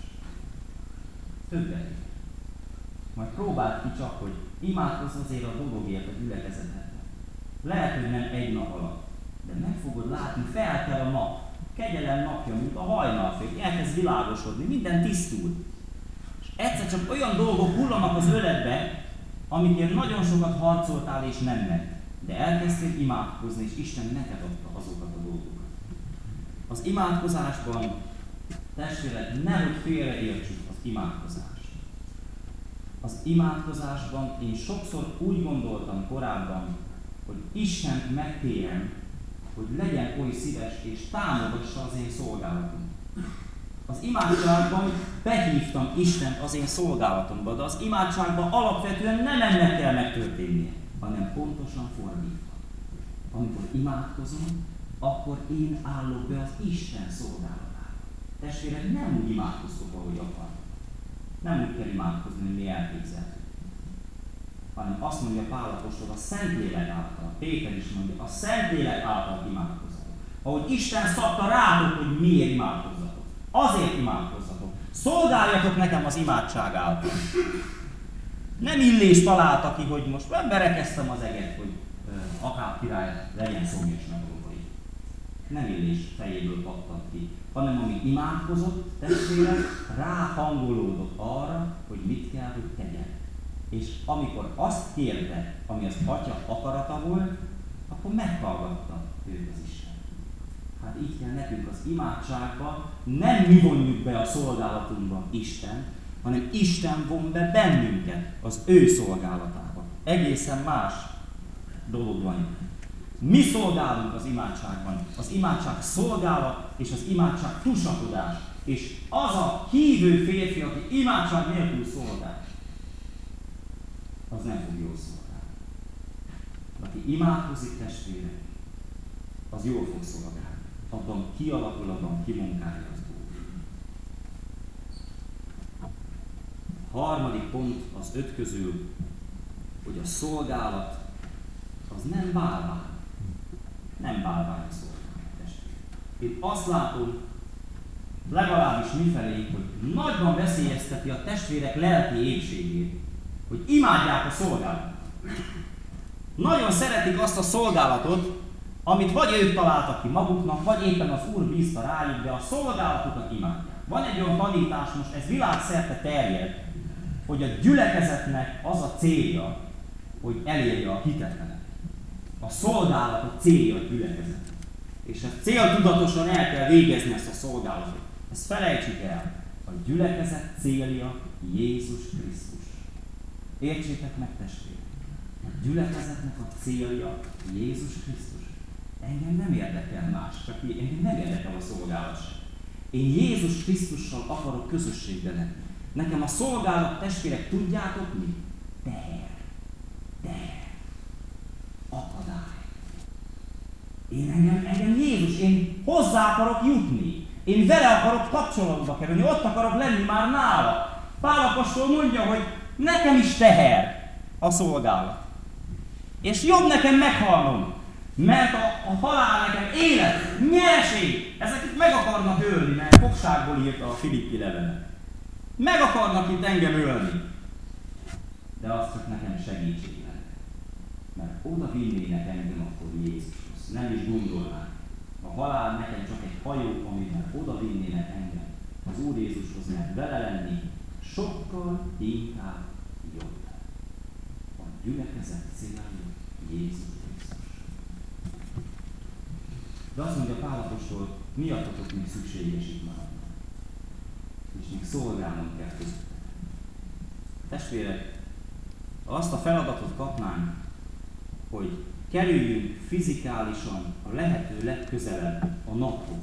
Többet ér. Majd próbáld ki csak, hogy imádkozz azért a dologért a gyülekezetben. Lehet, hogy nem egy nap alatt, de meg fogod látni, felkel a nap. Kegyelem napja, mint a hajnalfény. Elkezd világosodni, minden tisztul. És egyszer csak olyan dolgok hullanak az öletbe, amikért nagyon sokat harcoltál és nem ment. De elkezdtél imádkozni, és Isten neked adta azokat a dolgokat. Az imádkozásban, testvérek, nehogy félreértsük az imádkozást. Az imádkozásban én sokszor úgy gondoltam korábban, hogy Istent megkérem, hogy legyen oly szíves és támogassa az én szolgálatom. Az imádságban behívtam Istent az én szolgálatomba, de az imádságban alapvetően nem ennek kell megtörténnie, hanem pontosan fordítva. Amikor imádkozom, akkor én állok be az Isten szolgálatába. Testvérek, nem úgy imádkoztok, ahogy akartok. Nem úgy kell imádkozni, hogy mi elképzelhetünk. Hanem azt mondja Pál apostol, a Szentlélek által, Péter is mondja, a Szentlélek által imádkozzatok. Ahogy Isten szabta rátok, hogy miért imádkozzatok. Azért imádkozzatok. Szolgáljatok nekem az imádság által. Nem Illés találta ki, hogy most berekeztem az eget, hogy Akáb király legyen szomjas meg róla. Nem Illés fejéből pattant ki, hanem ami imádkozott testvérek, ráhangolódott arra, hogy mit kell, hogy tegyen. És amikor azt kérte, ami az Atya akarata volt, akkor meghallgatta őt az Isten. Hát így kell nekünk az imádságban, nem mi vonjuk be a szolgálatunkba Isten, hanem Isten von be bennünket az ő szolgálatába. Egészen más dolog van. Mi szolgálunk az imádságban. Az imádság szolgálat és az imádság tusakodás. És az a hívő férfi, aki imádság nélkül szolgál, az nem fog jól szolgálni. Aki imádkozik, testvérek, az jól fog szolgálni. Abban kialakul, abban kimunkálja az Úr. A harmadik pont az öt közül, hogy a szolgálat az nem bálvány. Nem bálvány a szolgálat, testvérek. Én azt látom, legalábbis mifelé, hogy nagyban veszélyezteti a testvérek lelki épségét, hogy imádják a szolgálatot. Nagyon szeretik azt a szolgálatot, amit vagy ők találtak ki maguknak, vagy éppen az Úr bízta rájuk, de a szolgálatukat imádják. Van egy olyan tanítás, most ez világszerte terjed, hogy a gyülekezetnek az a célja, hogy elérje a hitetlenet. A szolgálat a célja a gyülekezet. És ezt céltudatosan el kell végezni ezt a szolgálatot. Ezt felejtsük el. A gyülekezet célja Jézus Krisztus. Értsétek meg, testvérek! A gyülekezetnek a célja Jézus Krisztus. Engem nem érdekel más, csak engem nem érdekel a szolgálat sem. Én Jézus Krisztussal akarok közösségben lenni. Nekem a szolgálat, testvérek, tudjátok mi? Teher. Teher. Akadály. Én engem, engem Jézus, én hozzá akarok jutni. Én vele akarok kapcsolatba kerülni, ott akarok lenni már nála. Pál apostol mondja, hogy nekem is teher a szolgálat. És jobb nekem meghalnom, mert a, a halál nekem élet, nyereség. Ezek itt meg akarnak ölni, mert fogságból írta a Filippi levelet. Meg akarnak itt engem ölni. De az csak nekem segítség lenne. Mert oda vinnének engem akkor Jézushoz. Nem is gondolnák. A halál nekem csak egy hajó, amiben oda vinnének engem az Úr Jézushoz, mert vele lenni sokkal inkább jobb. A gyülekezet célja Jézus Krisztus. De azt mondja Pál apostol, miattatok még szükséges itt maradni. És még szolgálnunk kell között. Testvérek, azt a feladatot kapnánk, hogy kerüljünk fizikálisan a lehető legközelebb a naphoz.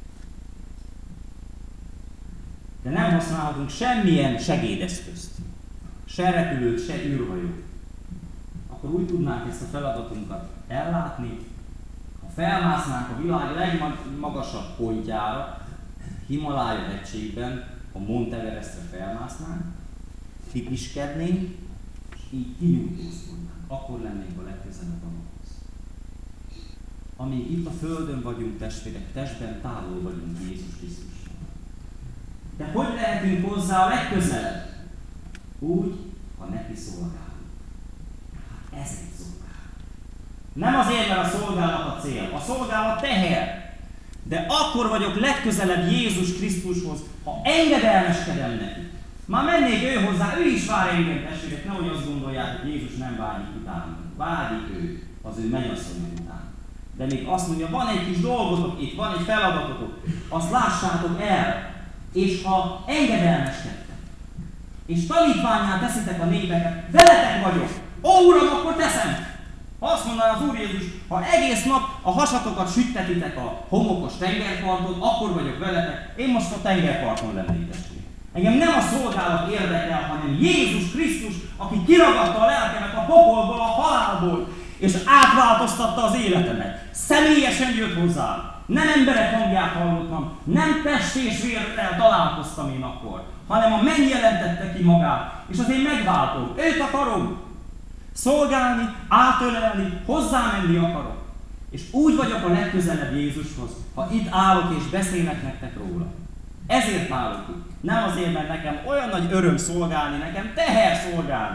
De nem használhatunk semmilyen segédeszközt, se repülőt, se űrhajót. Akkor úgy tudnánk ezt a feladatunkat ellátni, ha felmásznánk a világ legmagasabb pontjára, Himalája hegységben, a Mount Everestre felmásznánk, tipiskednénk, és így kinyújtózkodnánk. Akkor lennénk a legközelebb a naphoz. Amíg itt a Földön vagyunk, testvérek, testben távol vagyunk Jézus Krisztussal. De hogy lehetünk hozzá a legközelebb? Úgy, ha neki szolgálunk. Hát ez egy szolgálat. Nem azért, mert a szolgálat a cél. A szolgálat teher. De akkor vagyok legközelebb Jézus Krisztushoz, ha engedelmeskedem neki. Már mennék ő hozzá, ő is vár engem, testvérek, nehogy azt gondolják, hogy Jézus nem vágyik utánunk. Vágyik ő az ő mennyasszonyok után. De még azt mondja, van egy kis dolgotok itt, van egy feladatotok, azt lássátok el. És ha engedelmeskedtek, és tanítvánnyá teszitek a népeket, veletek vagyok. Ó, Uram, akkor teszem! Ha azt mondaná az Úr Jézus, ha egész nap a hasatokat süttetitek a homokos tengerparton, akkor vagyok veletek, én most a tengerparton lennék, testvérek. Engem nem a szolgálat érdekel, hanem Jézus Krisztus, aki kiragadta a lelkemet a pokolból, a halálból, és átváltoztatta az életemet. Személyesen jött hozzá. Nem emberek hangját hallottam, nem test és vérrel találkoztam én akkor, hanem a menny jelentette ki magát, és az én megváltom. Őt akarom szolgálni, átölelni, hozzámenni akarok. És úgy vagyok a legközelebb Jézushoz, ha itt állok és beszélek nektek róla. Ezért állok itt. Nem azért, mert nekem olyan nagy öröm szolgálni, nekem teher szolgálni.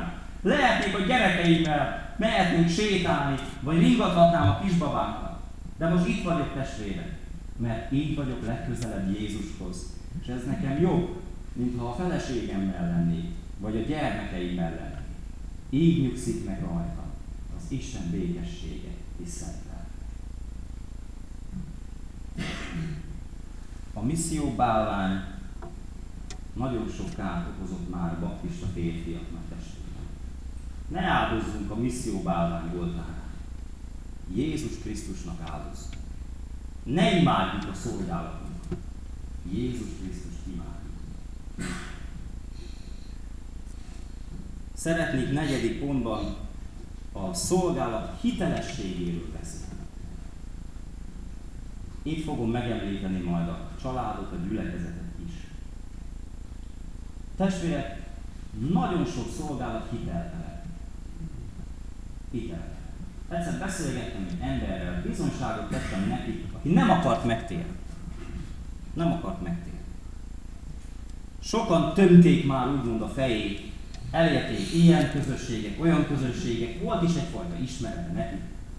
Lehetnék a gyerekeimmel, mehetnénk sétálni, vagy ringathatnám a kisbabákat. De most itt vagyok, testvérek, mert így vagyok legközelebb Jézushoz. És ez nekem jobb, mintha a feleségemmel lennék, vagy a gyermekeimmel lennék. Így nyugszik meg rajtam az Isten békessége és szent lelke. A misszióbálvány nagyon sok kárt okozott már baptista férfiaknak, testvérek. Ne áldozzunk a misszióbálvány oltárán. Jézus Krisztusnak áldozzunk. Ne imádjuk a szolgálatunkat. Jézus Krisztust imádjuk. Szeretnék negyedik pontban a szolgálat hitelességéről beszélni. Itt fogom megemlíteni majd a családot, a gyülekezetet is. Testvérek, nagyon sok szolgálat hiteltelen. Hiteltelen. Egyszer beszélgettem egy emberrel, bizonyságot tettem neki, aki nem akart megtérni. Nem akart megtérni. Sokan tömték már úgymond a fejét, elérték ilyen közösségek, olyan közösségek, volt is egyfajta ismerete neki.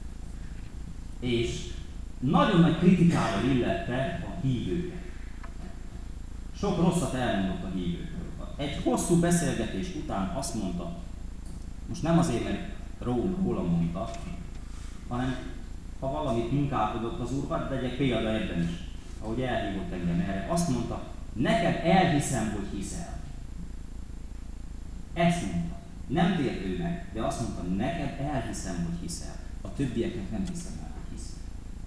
És nagyon nagy kritikával illette a hívőket. Sok rosszat elmondott a hívőkről. Egy hosszú beszélgetés után azt mondta, most nem azért, mert róla, róla mondta, hanem ha valamit munkálkodott az Úr, hadd legyek példa ebben is, ahogy elhívott engem erre. Azt mondta, neked elhiszem, hogy hiszel. Ezt mondta. Nem tért ő meg, de azt mondta, neked elhiszem, hogy hiszel. A többieknek nem hiszem el, hogy hiszel.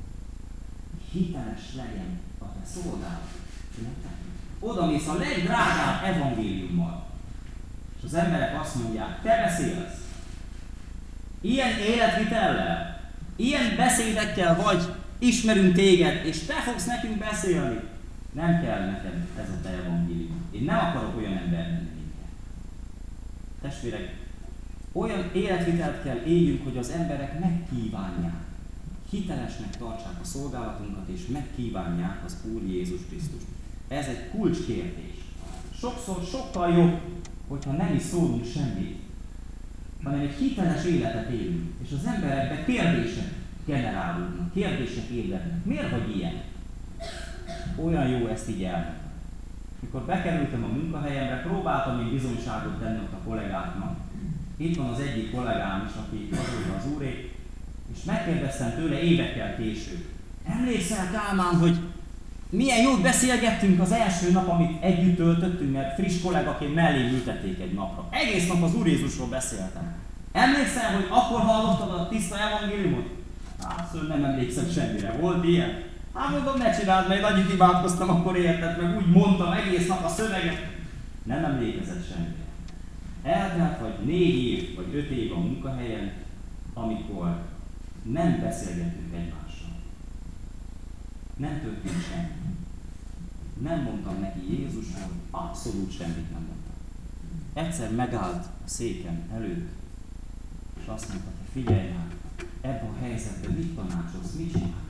Hiteles legyen a te szolgálat. Oda mész a legdrágább evangéliummal. És az emberek azt mondják, te beszélsz. Ilyen életvitellel, ilyen beszédekkel vagy, ismerünk téged, és te fogsz nekünk beszélni. Nem kell neked ez a te evangélium. Én nem akarok olyan ember lenni, mint te. Testvérek, olyan életvitelt kell éljünk, hogy az emberek megkívánják, hitelesnek tartsák a szolgálatunkat, és megkívánják az Úr Jézus Krisztust. Ez egy kulcskérdés. Sokszor sokkal jobb, hogyha nem is szólunk semmit, hanem egy hiteles életet élünk, és az emberekben kérdések generálódnak, kérdések ébrednek. Miért vagy ilyen? Olyan jó ezt így elmondani. Mikor bekerültem a munkahelyemre, próbáltam én bizonyságot tenni ott a kollégáknak. Itt van az egyik kollégám is, aki azóta az Úré, és megkérdeztem tőle évekkel később. Emlékszel, Kálmán, hogy milyen jót beszélgettünk az első nap, amit együtt töltöttünk, mert friss kollégaként mellé ültették egy napra. Egész nap az Úr Jézusról beszéltem. Emlékszel, hogy akkor hallottad a tiszta evangéliumot? Hát, szóval nem emlékszem semmire. Volt ilyen? Hát mondom, ne csináld, mert annyit imádkoztam, akkor érted, meg úgy mondtam egész nap a szöveget. Nem emlékezett semmire. Eltelt vagy négy év, vagy öt év a munkahelyen, amikor nem beszélgettünk egymással. Nem történt semmi. Nem mondtam neki Jézusról, abszolút semmit nem mondtam. Egyszer megállt a székem előtt, és azt mondta, hogy figyelj már, ebben a helyzetben mit tanácsolsz, mit csinálj?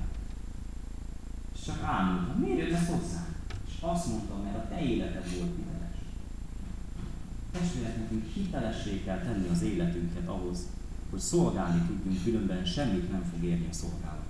És csak ámultam, miért jött ez hozzám? És azt mondtam, mert a te életed volt hiteles. Testvérek, nekünk hitelessé kell tenni az életünket ahhoz, hogy szolgálni tudjunk, különben semmit nem fog érni a szolgálatunk.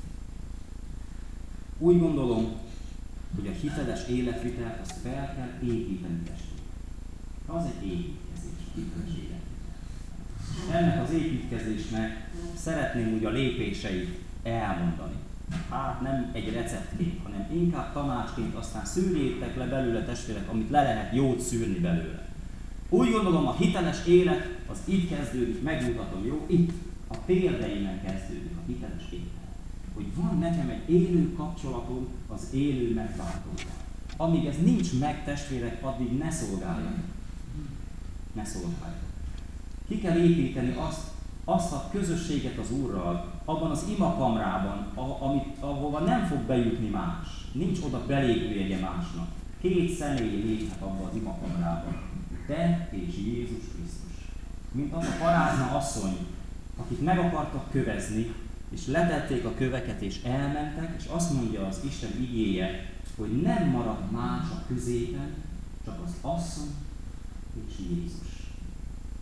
Úgy gondolom, hogy a hiteles életvitelt azt fel kell építeni, testvérek. Az egy építkezés, a hiteles életvitel. Ennek az építkezésnek szeretném úgy a lépéseit elmondani. Hát nem egy receptként, hanem inkább tanácsként, aztán szűrjétek le belőle, testvérek, amit le lehet jót szűrni belőle. Úgy gondolom, a hiteles élet az itt kezdődik, megmutatom, jó? Itt, a példeimen kezdődik a hiteles élet. Hogy van nekem egy élő kapcsolatom az élő megváltóval. Amíg ez nincs meg, testvérek, addig ne szolgáljanak. Ne szolgáljanak. Ki kell építeni azt, azt a közösséget az Úrral, abban az imakamrában, amit, ahova nem fog bejutni más. Nincs oda belépőjegye másnak. Két személy léphet abban az imakamrában. Te és Jézus Krisztus. Mint az a parázna asszony, akit meg akartak kövezni, és letették a köveket, és elmentek, és azt mondja az Isten igéje, hogy nem marad más a középen, csak az asszony és Jézus.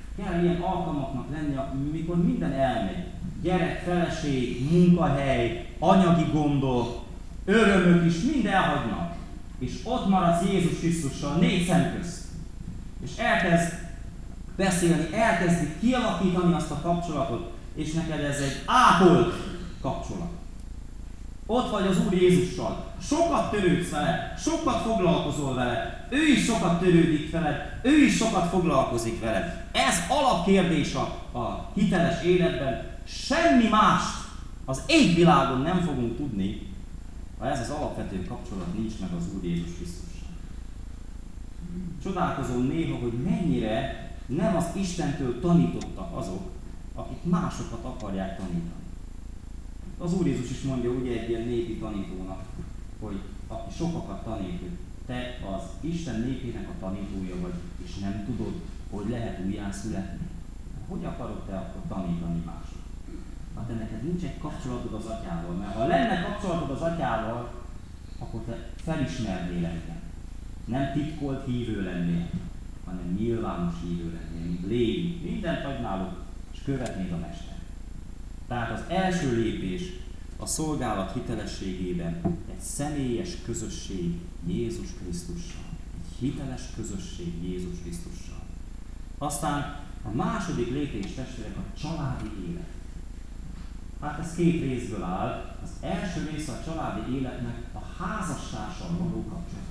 Kell ilyen alkalmaknak lenni, amikor minden elmegy. Gyerek, feleség, munkahely, anyagi gondok, örömök is mind elhagynak. És ott maradsz Jézus Krisztussal négy szem közt. És elkezd beszélni, elkezdi kialakítani azt a kapcsolatot, és neked ez egy ápolt kapcsolat. Ott vagy az Úr Jézussal, sokat törődsz vele, sokat foglalkozol vele, ő is sokat törődik veled, ő is sokat foglalkozik veled. Ez alapkérdés a, a hiteles életben. Semmi mást az égvilágon nem fogunk tudni, ha ez az alapvető kapcsolat nincs meg az Úr Jézus Krisztussal. Csodálkozom néha, hogy mennyire nem az Istentől tanítottak azok, akik másokat akarják tanítani. Az Úr Jézus is mondja ugye egy ilyen népi tanítónak, hogy aki sokakat tanít, hogy te az Isten népének a tanítója vagy, és nem tudod, hogy lehet újján születni. Hogy akarod te akkor tanítani mások? Ha te neked nincs egy kapcsolatod az atyával, mert ha lenne kapcsolatod az atyával, akkor te felismernél engem. Nem titkolt hívő lennél, hanem nyilvános hívő lennél, mint Lévi. Mindent hagynálok, és követnéd a mester. Tehát az első lépés a szolgálat hitelességében egy személyes közösség Jézus Krisztussal. Egy hiteles közösség Jézus Krisztussal. Aztán a második lépés, testvérek, a családi élet. Hát ez két részből áll. Az első része a családi életnek a házastársal való kapcsolat.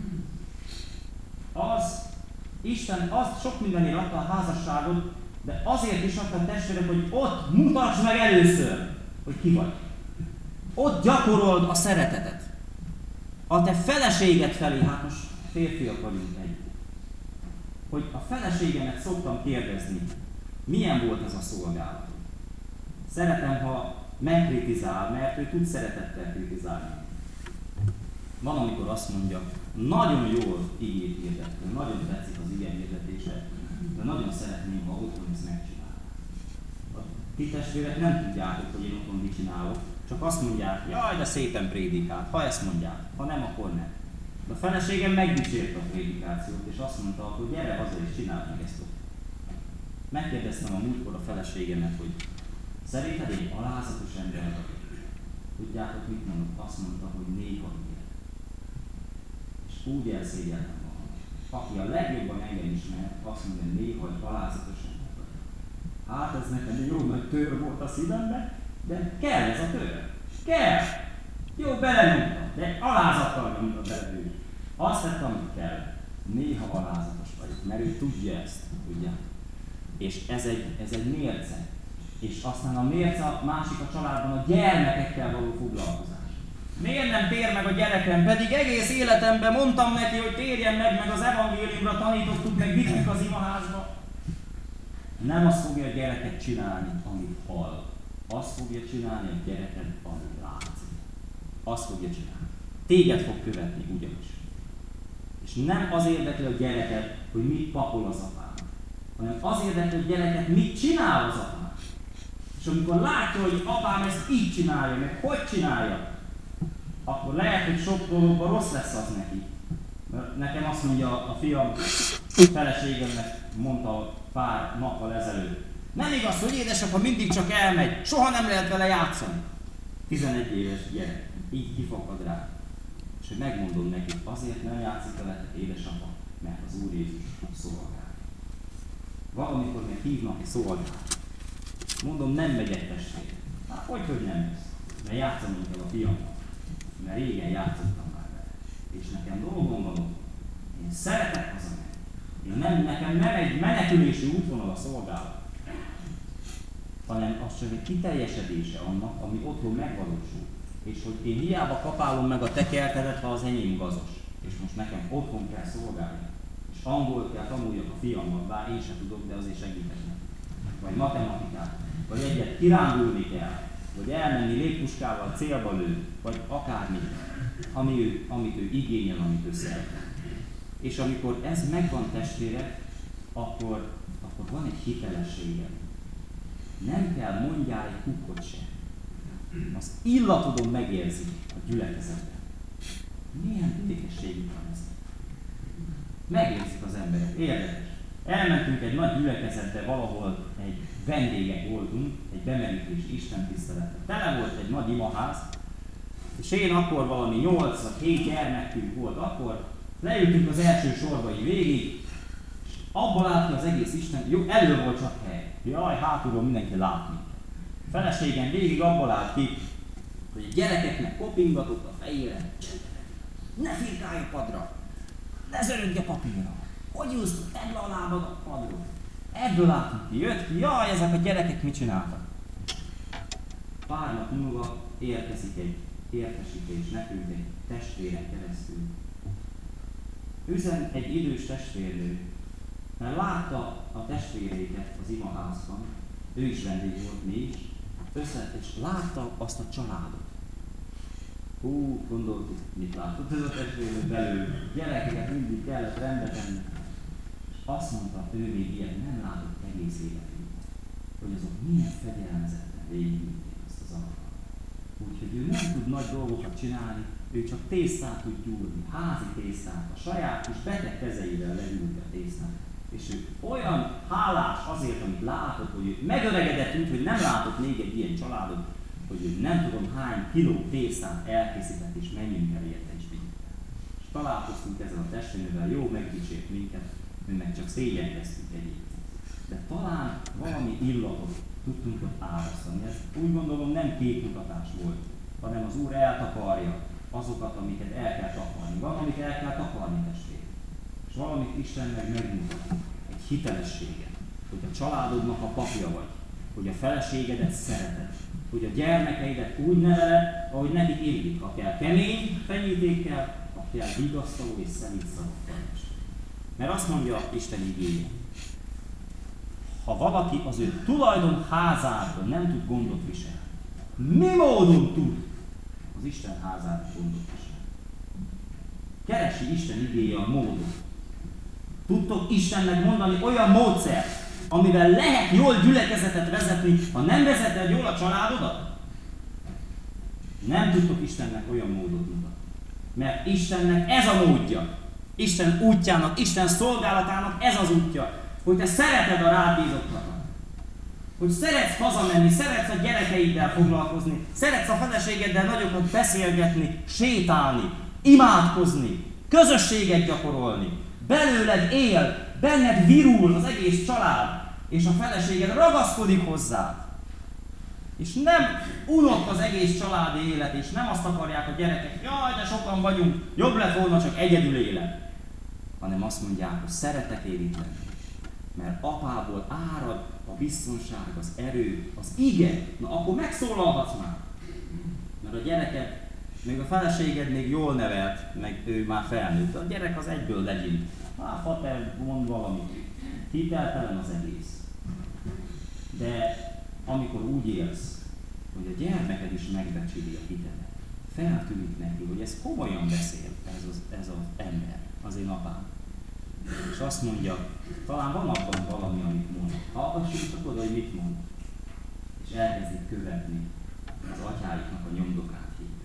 Az, Isten az sok mindenért adta a házasságot, de azért is adta a testvérek, hogy ott mutasd meg először, hogy ki vagy. Ott gyakorold a szeretetet. A te feleséged felé, hát most férfiak vagyunk egy. Hogy a feleségemet szoktam kérdezni, milyen volt ez a szolgálat. Szeretem, ha megkritizál, mert ő tud szeretettel kritizálni. Van, amikor azt mondja, nagyon jól igét hirdettem, nagyon tetszik az igen hirdetése, de nagyon szeretném, ha otthon ezt megcsinálom. A ti testvérek nem tudjátok, hogy én otthon mit csinálok, csak azt mondják, jaj, de szépen prédikál, ha ezt mondják, ha nem, akkor nem. De a feleségem megdicsérte a prédikációt, és azt mondta, hogy gyere haza és csináld meg ezt ott. Megkérdeztem a múltkor a feleségemet, hogy szerinted egy alázatos ember vagyok. Tudjátok, mit mondok? Azt mondta, hogy néha igen. És úgy elszégyeltem magam. Aki a legjobban engem ismer, azt mondja, hogy néha egy alázatos ember vagyok. Hát ez nekem jó nagy tör volt a szívemben, de kell ez a tör. Kell! Jó, belenyomtam, de alázattal nyomtam bele ő. Azt tettem, amit kell. Néha alázatos vagyok, mert ő tudja ezt, tudja. És ez egy, ez egy mérce. És aztán a mérce a másik a családban a gyermekekkel való foglalkozás. Miért nem tér meg a gyerekem? Pedig egész életemben mondtam neki, hogy térjen meg, meg az evangéliumra tanítottuk, meg vigyük az imaházba. Nem azt fogja a gyereket csinálni, amit hall. Azt fogja csinálni a gyereket, amit látszik. Azt fogja csinálni. Téged fog követni ugyanis. És nem az érdekli a gyereket, hogy mit papol az apának, hanem az érdekli a gyereket, mit csinál az apának. És amikor látja, hogy apám ezt így csinálja, meg hogy csinálja, akkor lehet, hogy sok dologban rossz lesz az neki. Mert nekem azt mondja a fiam, feleségemnek mondta pár nappal ezelőtt. Nem igaz, hogy édesapa mindig csak elmegy, soha nem lehet vele játszani. tizenegy éves gyerek, így kifakad rá. És hogy megmondom neki, azért nem játszik vele édesapa, mert az Úr Jézus szolgál. Valamikor meg hívnak egy szolgált. Mondom, nem megyek testvére. Hát hogy, hogy nem jössz? Mert játszani kell a fiammal. Mert régen játszottam már vele. És nekem dolgom van ott. Én szeretek hazamenni. Én nem, nekem nem egy menekülési útvonal a szolgálat, hanem az csak egy kiteljesedése annak, ami otthon megvalósul. És hogy én hiába kapálom meg a tekertedet, ha az enyém gazos. És most nekem otthon kell szolgálni. És angolt kell tanuljak a fiammal, bár én sem tudok, de azért segítek neki. Vagy matematikát, vagy egyet kirándulni kell, vagy elmenni légpuskával célba lő, vagy akármi, ami ő, amit ő igényel, amit ő szeretne. És amikor ez megvan, testvérek, akkor, akkor van egy hitelessége. Nem kell mondjál egy kukkot sem. Az illatodon megérzik a gyülekezetben. Milyen békességük van ez? Megérzik az emberek. Érdekes. Elmentünk egy nagy gyülekezetbe, valahol egy vendégek voltunk, egy bemerítés istentiszteletre. Tele volt egy nagy imaház, és én akkor valami nyolc vagy hét gyermekünk volt akkor, leültünk az első sorba így végig, és abból állt ki az egész Isten, jó, elő volt csak hely. Jaj, hátulról mindenki látni. A feleségem végig abból állt ki, hogy a gyerekeknek kopingatott a fejére. Ne firkálj a padra! Ne zörögj a papírra! Hogy ülsz? Tedd le a lábad a padról! Ebből látunk ki, jött ki, jaj, ezek a gyerekek mit csináltak? Pár nap múlva érkezik egy értesítés nekünk egy testvéren keresztül. Üzen egy idős testvérnő, mert látta a testvéreiket az imaházban, ő is vendég volt, mi is, össze, és látta azt a családot. Hú, gondoltuk, mit látott ez a testvérnő belül, gyerekeket mindig kellett rendbe tenni. És azt mondta, ő még ilyet nem látott egész életében, hogy azok milyen fegyelmezetten végigülték azt az alkalmat. Úgyhogy ő nem tud nagy dolgokat csinálni, ő csak tésztát tud gyúrni, házi tésztát, a saját kis beteg kezeivel legyúrni a tésztát. És ő olyan hálás azért, amit látott, hogy ő megöregedett úgy, hogy nem látott még egy ilyen családot, hogy ő nem tudom hány kiló tésztát elkészített, és menjünk el érte is mindent. És találkoztunk ezzel a testvérnővel, jó megdicsért minket, mi meg csak szégyenkeztünk egyébként. De talán valami illatot tudtunk ott árasztani. Ez úgy gondolom nem képmutatás volt, hanem az Úr eltakarja azokat, amiket el kell takarni. Van, amit el kell takarni, testvér. És valamit Isten meg megmutat. Egy hitelességet, hogy a családodnak a papja vagy, hogy a feleségedet szereted, hogy a gyermekeidet úgy neveled, ahogy nekik illik, akár kemény fenyítékkel, akár vigasztaló és szelíd szavakkal. Mert azt mondja Isten igéje, ha valaki az ő tulajdon házában nem tud gondot viselni, mi módon tud az Isten házában gondot viselni? Keresi Isten igéje a módot. Tudtok Istennek mondani olyan módszert, amivel lehet jól gyülekezetet vezetni, ha nem vezeted jól a családodat? Nem tudtok Istennek olyan módot mutatni. Mert Istennek ez a módja. Isten útjának, Isten szolgálatának ez az útja, hogy te szereted a rád bízottakat. Hogy szeretsz hazamenni, szeretsz a gyerekeiddel foglalkozni, szeretsz a feleségeddel nagyokat beszélgetni, sétálni, imádkozni, közösséget gyakorolni. Belőled él, benned virul az egész család, és a feleséged ragaszkodik hozzád. És nem unott az egész családi élet, és nem azt akarják a gyerekek, jaj, de sokan vagyunk, jobb lett volna csak egyedül élet. Hanem azt mondják, hogy szeretek én itt lenni. Mert apából árad a biztonság, az erő, az ige. Na akkor megszólalhatsz már. Mert a gyereked, még a feleséged még jól nevelt, meg ő már felnőtt. A gyerek az egyből legyint. Hát, fater, mond valamit. Hiteltelen az egész. De amikor úgy élsz, hogy a gyermeked is megbecsüli a hitelet, feltűnik neki, hogy ez komolyan beszél ez az, ez az ember, az én apám. És azt mondja, talán van abban valami, amit mond. Hallgassuk csak oda, hogy mit mond. És elkezdik követni az atyáiknak a nyomdokát hitben.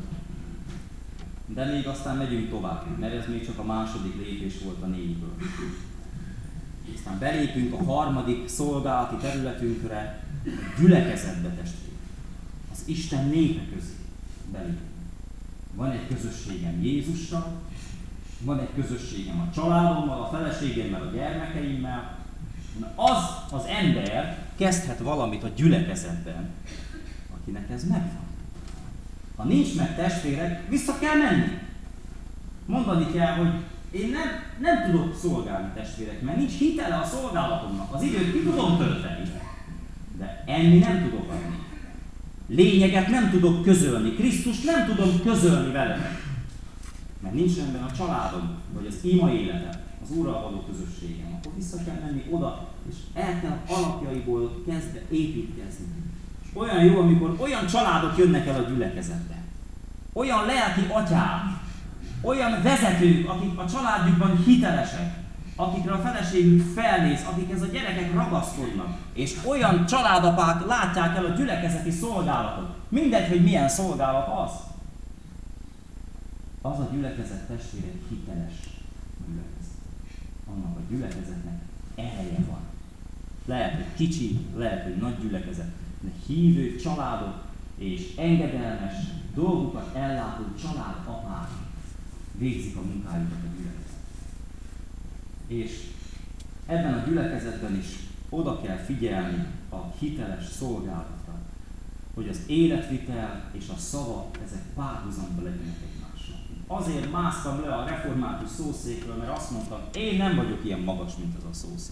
De még aztán megyünk tovább, mert ez még csak a második lépés volt a négyből. Aztán belépünk a harmadik szolgálati területünkre, a gyülekezetbe, testvér. Az Isten népe közé belépünk. Van egy közösségem Jézussal, van egy közösségem a családommal, a feleségemmel, a gyermekeimmel. Na az az ember kezdhet valamit a gyülekezetben, akinek ez megvan. Ha nincs meg testvérek, vissza kell menni. Mondani kell, hogy én nem, nem tudok szolgálni, testvérek, mert nincs hitele a szolgálatomnak. Az időt ki tudom tölteni, de enni nem tudok adni. Lényeget nem tudok közölni, Krisztust nem tudom közölni velem. Mert nincs rendben a családom, vagy az ima életem, az Úrral való közösségem, akkor vissza kell menni oda, és el kell alapjaiból kezdve építkezni. És olyan jó, amikor olyan családok jönnek el a gyülekezetbe. Olyan lelki atyák, olyan vezetők, akik a családjukban hitelesek, akikre a feleségük felnéz, akikhez a gyerekek ragaszkodnak, és olyan családapák látják el a gyülekezeti szolgálatot. Mindegy, hogy milyen szolgálat az. Az a gyülekezet testvérek hiteles gyülekezet. Annak a gyülekezetnek ereje van. Lehet, hogy kicsi, lehet, hogy nagy gyülekezet, de hívő családok és engedelmes dolgokat ellátó családapák végzik a munkájukat a gyülekezet. És ebben a gyülekezetben is oda kell figyelni a hiteles szolgálatra, hogy az életvitel és a szava, ezek párhuzamba legyenek egymással. Azért másztam le a református szószékről, mert azt mondtam, én nem vagyok ilyen magas, mint az a szószék.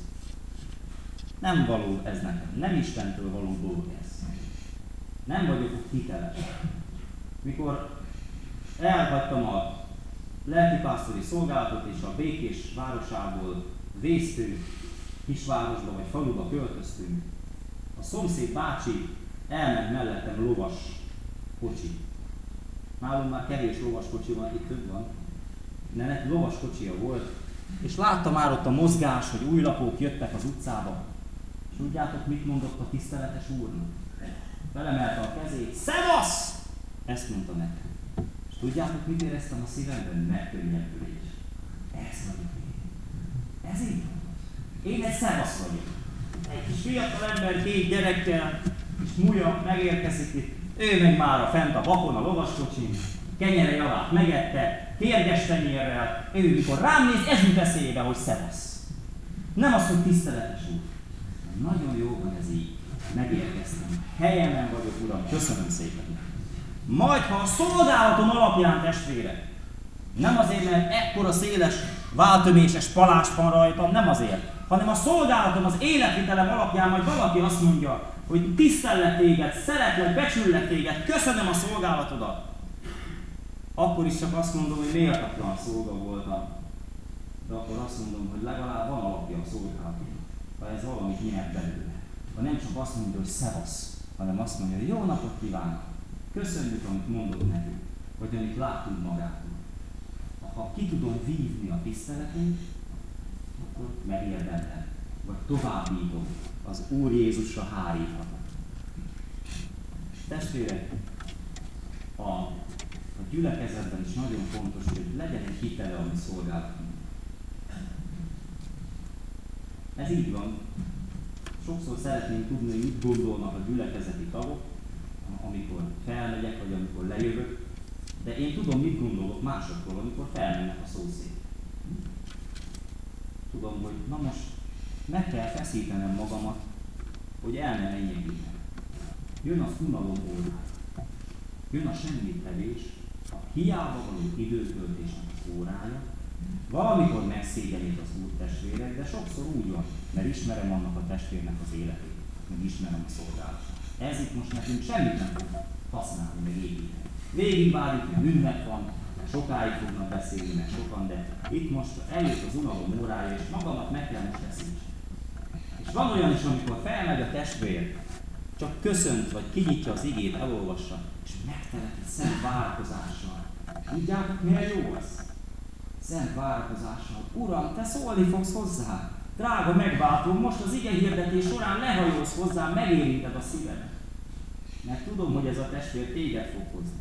Nem való ez nekem, nem Istentől való dolog ez. Nem vagyok hiteles. Mikor elhagytam a lelkipásztori szolgálatot és a Békés városából vésztő kisvárosba vagy faluba költöztünk, a szomszéd bácsi elment mellettem lovas kocsi. Nálunk már kevés lovas kocsi van, itt több van, de neki lovas kocsija volt, és láttam már ott a mozgás, hogy új lapok jöttek az utcába. És tudjátok, mit mondott a tiszteletes úrnak? Felemelte a kezét, szevasz! Ezt mondta nekem. És tudjátok, mit éreztem a szívemben? Megkönnyebbülés. Ez vagyok én. Ez így van. Én egy szevasz vagyok. Egy kis fiatal ember két gyerekkel, és múlja megérkezik itt. Ő meg már a fent a vakon, a lovaskocsin, kenyere javát megette, kérgestenyérrel. Ő mikor rám néz, ez jut eszébe, hogy szevasz. Nem az, hogy tiszteletes úr. Nagyon jó van ez így. Megérkeztem. Helyemen vagyok, Uram, köszönöm szépen. Majd, ha a szolgálatom alapján, testvérek, nem azért, mert ekkora széles, váltöméses palást van rajtam, nem azért, hanem a szolgálatom, az életvitelem alapján majd valaki azt mondja, hogy tisztellek téged, szeretlek, becsüllek téged, köszönöm a szolgálatodat. Akkor is csak azt mondom, hogy méltatlan szolga voltam. De akkor azt mondom, hogy legalább van alapja a szolgálatomnak, ha ez valamit nyer belőle. Ha nem csak azt mondja, hogy szevasz, hanem azt mondja, hogy jó napot kívánok, köszönjük, amit mondott nekünk, vagy amit láttunk magától. Ha ki tudom vívni a tiszteletét, akkor megérdemlem, vagy továbbítom, az Úr Jézusra háríthatok. Testvérek, a, a gyülekezetben is nagyon fontos, hogy legyen egy hitele a mi szolgálatunk. Ez így van. Sokszor szeretném tudni, hogy mit gondolnak a gyülekezeti tagok, amikor felmegyek, vagy amikor lejövök, de én tudom, mit gondolok másokról, amikor felmennek a szószék. Tudom, hogy na most meg kell feszítenem magamat, hogy el ne menjek innen. Jön az unalom órája. Jön a semmittevés, a hiába való időtöltésnek az órája. Valamikor megszégyenít az Úr testvérek, de sokszor úgy van, mert ismerem annak a testvérnek az életét, meg ismerem a szolgálatát. Ez itt most nekünk semmit nem fog használni, meg építeni. Végigvárjuk, hogy ünnep van, sokáig fognak beszélni, meg sokan, de itt most eljött az unalom órája, és magamat meg kell most feszítsem. És van olyan is, amikor felmegy a testvér, csak köszönt, vagy kinyitja az igét, elolvassa, és megteleti szent várakozással. Tudjátok, milyen jó az? Szent várakozással. Uram, te szólni fogsz hozzá. Drága megváltó, most az ige hirdetés során lehajolsz hozzám, megérinted a szívemet. Mert tudom, hogy ez a testvér téged fog hozni.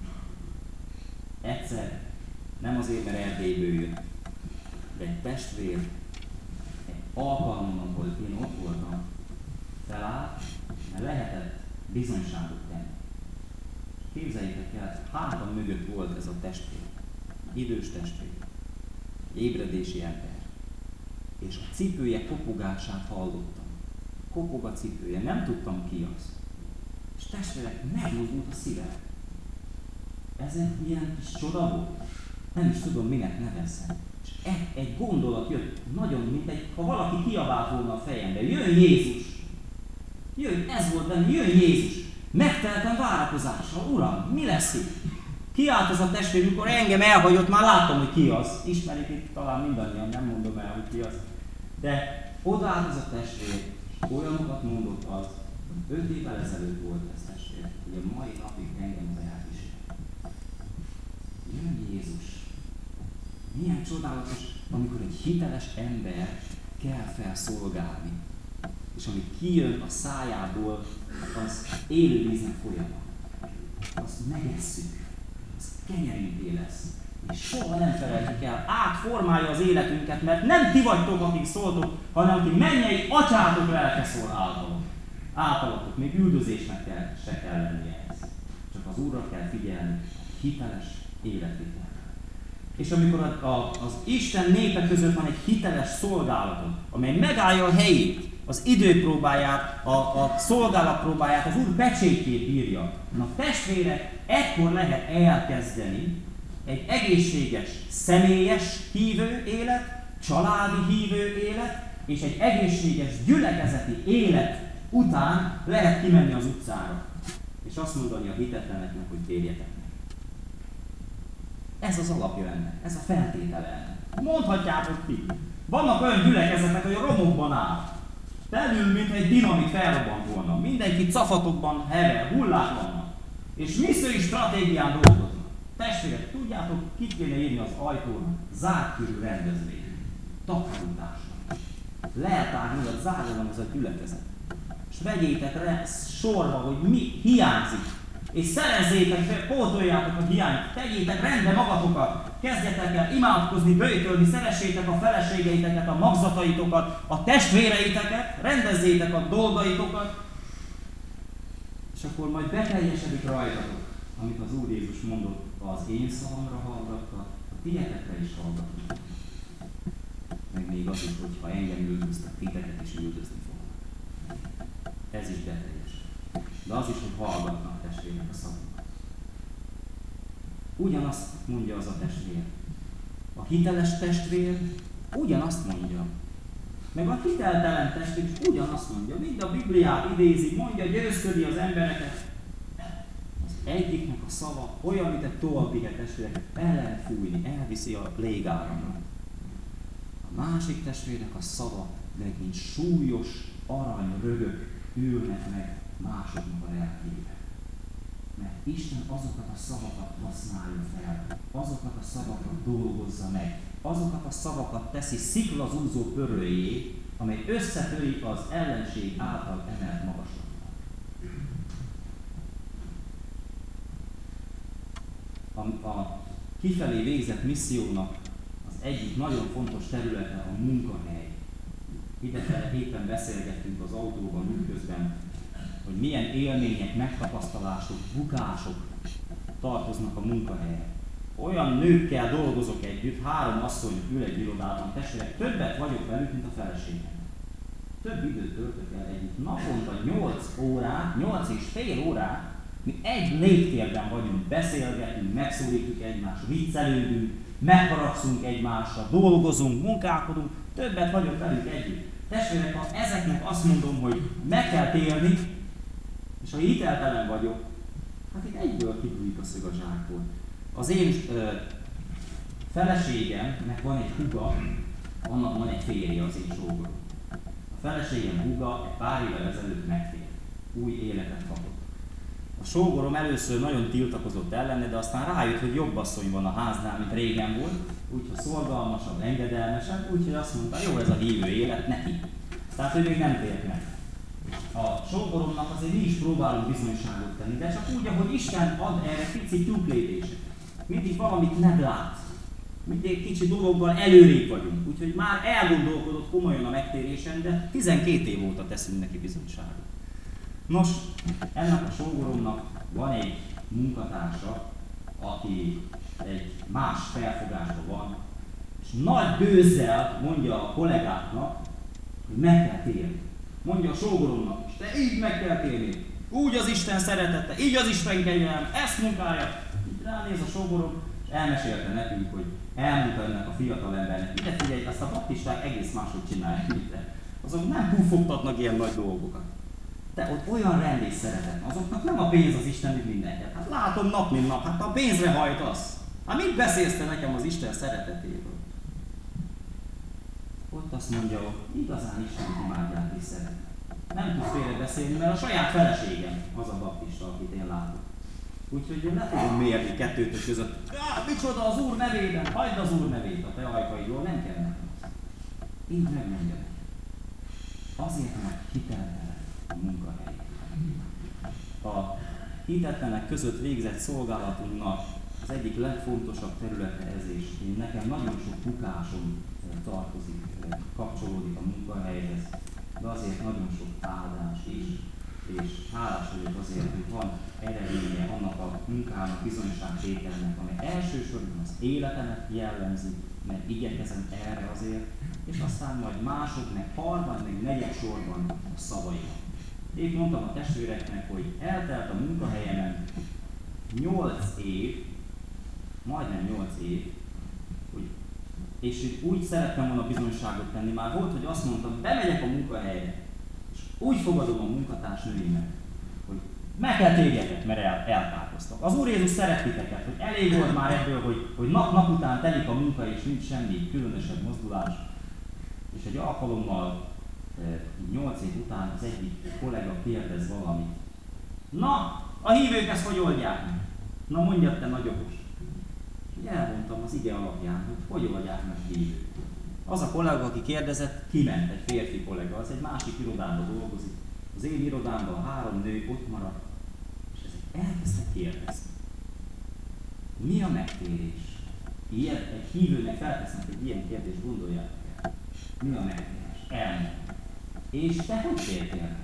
Egyszer, nem azért, mert Erdélyből jött, de egy testvér, egy alkalmon, ahol én ott voltam, felállt, mert lehetett bizonyságot tenni. Képzeljétek el, hátam mögött volt ez a testvér, idős testvér, ébredési ember. És a cipője kopogását hallottam. Kopog a cipője, nem tudtam ki az. És testvérek, megmozdult a szívem. Ez egy ilyen kis csoda volt. Nem is tudom, minek nevezzem. És egy, egy gondolat jött, nagyon, mint egy, ha valaki kiabált volna a fejembe. Jön Jézus! Jön, ez volt benne, jön Jézus! Megteltem várakozással, Uram, mi lesz itt? Kiállt az a testvér, mikor engem elhagyott, már láttam, hogy ki az. Ismerik itt talán mindannyian, nem mondom el, hogy ki az. De odaállt az a testvér, olyanokat mondott az, hogy öt évvel ezelőtt volt ez testvér, hogy a mai napig engem bejárt is. Jön Jézus. Milyen csodálatos, amikor egy hiteles ember kell felszolgálni. És ami kijön a szájából, az élő víznek folyama. Azt megesszük. Az kenyerünké lesz. És soha nem felejtjük el, átformálja az életünket, mert nem ti vagytok, akik szóltok, hanem ti mennyei atyátok lelke szól általuk. Általatok, még üldözésnek kell, se kell lennie ez. Csak az Úrra kell figyelni, hiteles életvitel. És amikor a, a, az Isten népe között van egy hiteles szolgálatot, amely megállja a helyét, az időpróbáját, a, a szolgálatpróbáját, az Úr pecsétjét bírja, na testvérek, ekkor lehet elkezdeni egy egészséges, személyes hívő élet, családi hívő élet, és egy egészséges gyülekezeti élet után lehet kimenni az utcára, és azt mondani a hitetleneknek, hogy térjetek meg. Ez az alapja ennek, ez a feltétele ennek. Mondhatjátok ti. Vannak olyan gyülekezetek, hogy a romokban áll. Belül, mint egy dinamit felrobbant volna. Mindenki cafatokban hever, hullák vannak. És missziói stratégián dolgoznak. Testvérek, tudjátok, kit kéne írni az ajtón? Zárt körű rendezvény. Takarításnak. Leltárni, hogy zárva van ez a gyülekezet. És vegyétek rá sorba, hogy mi hiányzik. És szerezzétek, pótoljátok a hiányt, tegyétek rendbe magatokat, kezdjetek el imádkozni, böjtölni, szeressétek a feleségeiteket, a magzataitokat, a testvéreiteket, rendezzétek a dolgaitokat, és akkor majd beteljesedik rajtatok, amit az Úr Jézus mondott, az én szavamra hallgattak, a tietekre is hallgatnak. Meg még az is, hogyha engem üldöztek, titeket is üldözni fognak. Ez is beteljes. De az is, hogy hallgatnak testvérnek a szavunkat. Ugyanazt mondja az a testvér. A hiteles testvér ugyanazt mondja. Meg a hiteltelen testvér is ugyanazt mondja. Mind a Bibliát idézi, mondja, győzködi az embereket. Az egyiknek a szava olyan, mint egy tolpike testvérek, el lehet fújni, elviszi a légáramra. A másik testvérnek a szava, meg mint súlyos aranyrögök ülnek meg másoknak a lelkébe. Mert Isten azokat a szavakat használja fel, azokat a szavakat dolgozza meg, azokat a szavakat teszi sziklazúzó pörőjé, amely összetöri az ellenség által emelt magaslatban. A, a kifelé végzett missziónak az egyik nagyon fontos területe a munkahely. Idefele éppen beszélgettünk az autóban útközben, hogy milyen élmények, megtapasztalások, bukások tartoznak a munkahelyen. Olyan nőkkel dolgozok együtt, három asszony ül egy irodában, testvérek, többet vagyok velük, mint a feleségem. Több időt töltök el együtt. Naponta nyolc órát, nyolc és fél órát, mi egy légtérben vagyunk, beszélgetünk, megszólítjuk egymást, viccelődünk, megharagszunk egymással, dolgozunk, munkálkodunk, többet vagyok velük együtt. Testvérek, ha ezeknek azt mondom, hogy meg kell térni, és ha hiteltelen vagyok, hát itt egyből kibújik a szög a zsákból. Az én ö, feleségemnek van egy húga, annak van egy férje, az én sógorom. A feleségem húga egy pár évvel ezelőtt megtért. Új életet kapott. A sógorom először nagyon tiltakozott ellene, de aztán rájött, hogy jobb asszony van a háznál, mint régen volt, úgyhogy szorgalmasabb, engedelmesebb, úgyhogy azt mondta, jó ez a hívő élet, neki. Tehát ő még nem tért meg. A sógoromnak azért mi is próbálunk bizonyságot tenni, de csak úgy, ahogy Isten ad erre pici tyúklépéseket. Mindig valamit nem lát. Mindig kicsi dologgal előrébb vagyunk. Úgyhogy már elgondolkodott komolyan a megtérésen, de tizenkét év óta teszünk neki bizonyságot. Nos, ennek a sógoromnak van egy munkatársa, aki egy más felfogásban van, és nagy gőzzel mondja a kollégáknak, hogy meg kell térni. Mondja a sógoromnak is, de így meg kell térni. Úgy az Isten szeretete, így az Isten kegyelem, ezt munkálja. Így ránéz a sógorom, és elmesélte nekünk, hogy elmondta ennek a fiatal embernek, ide figyelj, azt a baptisták egész máshogy csinálják, mint te. Azok nem puffogtatnak ilyen nagy dolgokat. De ott olyan rend és szeretet, azoknak nem a pénz az Isten, mint mindenket. Hát látom nap mint nap, hát a pénzre hajtasz. Hát mit beszélsz te nekem az Isten szeretetéből? Ott azt mondja, hogy igazán Isten imádják és szeret. Nem tudsz félre beszélni, mert a saját feleségem az a baptista, akit én látok. Úgyhogy én le tudom mérni kettőtök között. Ja, micsoda az Úr nevében, hagyd az Úr nevét a te ajkaidról, nem kell nekem. Így megmondja neki. Azért, mert hiteltelen a munkahely. A hitetlenek között végzett szolgálatunknak az egyik legfontosabb területe ez, és én nekem nagyon sok bukásom tartozik, kapcsolódik a munkahelyhez, de azért nagyon sok áldás is, és hálás vagyok azért, hogy van eredménye annak a munkának, bizonyságtételnek, ami elsősorban az életemet jellemzi, mert igyekezem erre azért, és aztán majd másod, meg harmad, meg negyed sorban a szavaimat. Épp mondtam a testvéreknek, hogy eltelt a munkahelyemen nyolc év, majdnem nyolc év, hogy, és úgy szerettem volna bizonyságot tenni, már volt, hogy azt mondtam, bemegyek a munkahelyre, és úgy fogadom a munkatársnőimet, hogy meg kell tégedek, mert el, eltávoztak. Az Úr Jézus szeret titeket, hogy elég volt már ebből, hogy, hogy nap-nap után telik a munka, és nincs semmi különösebb mozdulás. És egy alkalommal, nyolc év után az egyik kollega kérdez valamit. Na, a hívők ezt hogy oldják meg? Na mondjad, te nagy okos. És elmondtam az ige alapján, hogy hogy oldják meg hívők. Az a kollega, aki kérdezett, kiment, egy férfi kollega, az egy másik irodában dolgozik. Az én irodámban három nő ott maradt, és ezek elkezdtek kérdezni. Mi a megtérés? Ilyen, egy hívőnek feltesznek egy ilyen kérdést, gondolják el. Mi a megtérés? Elmondtam. És te hogy tértél meg?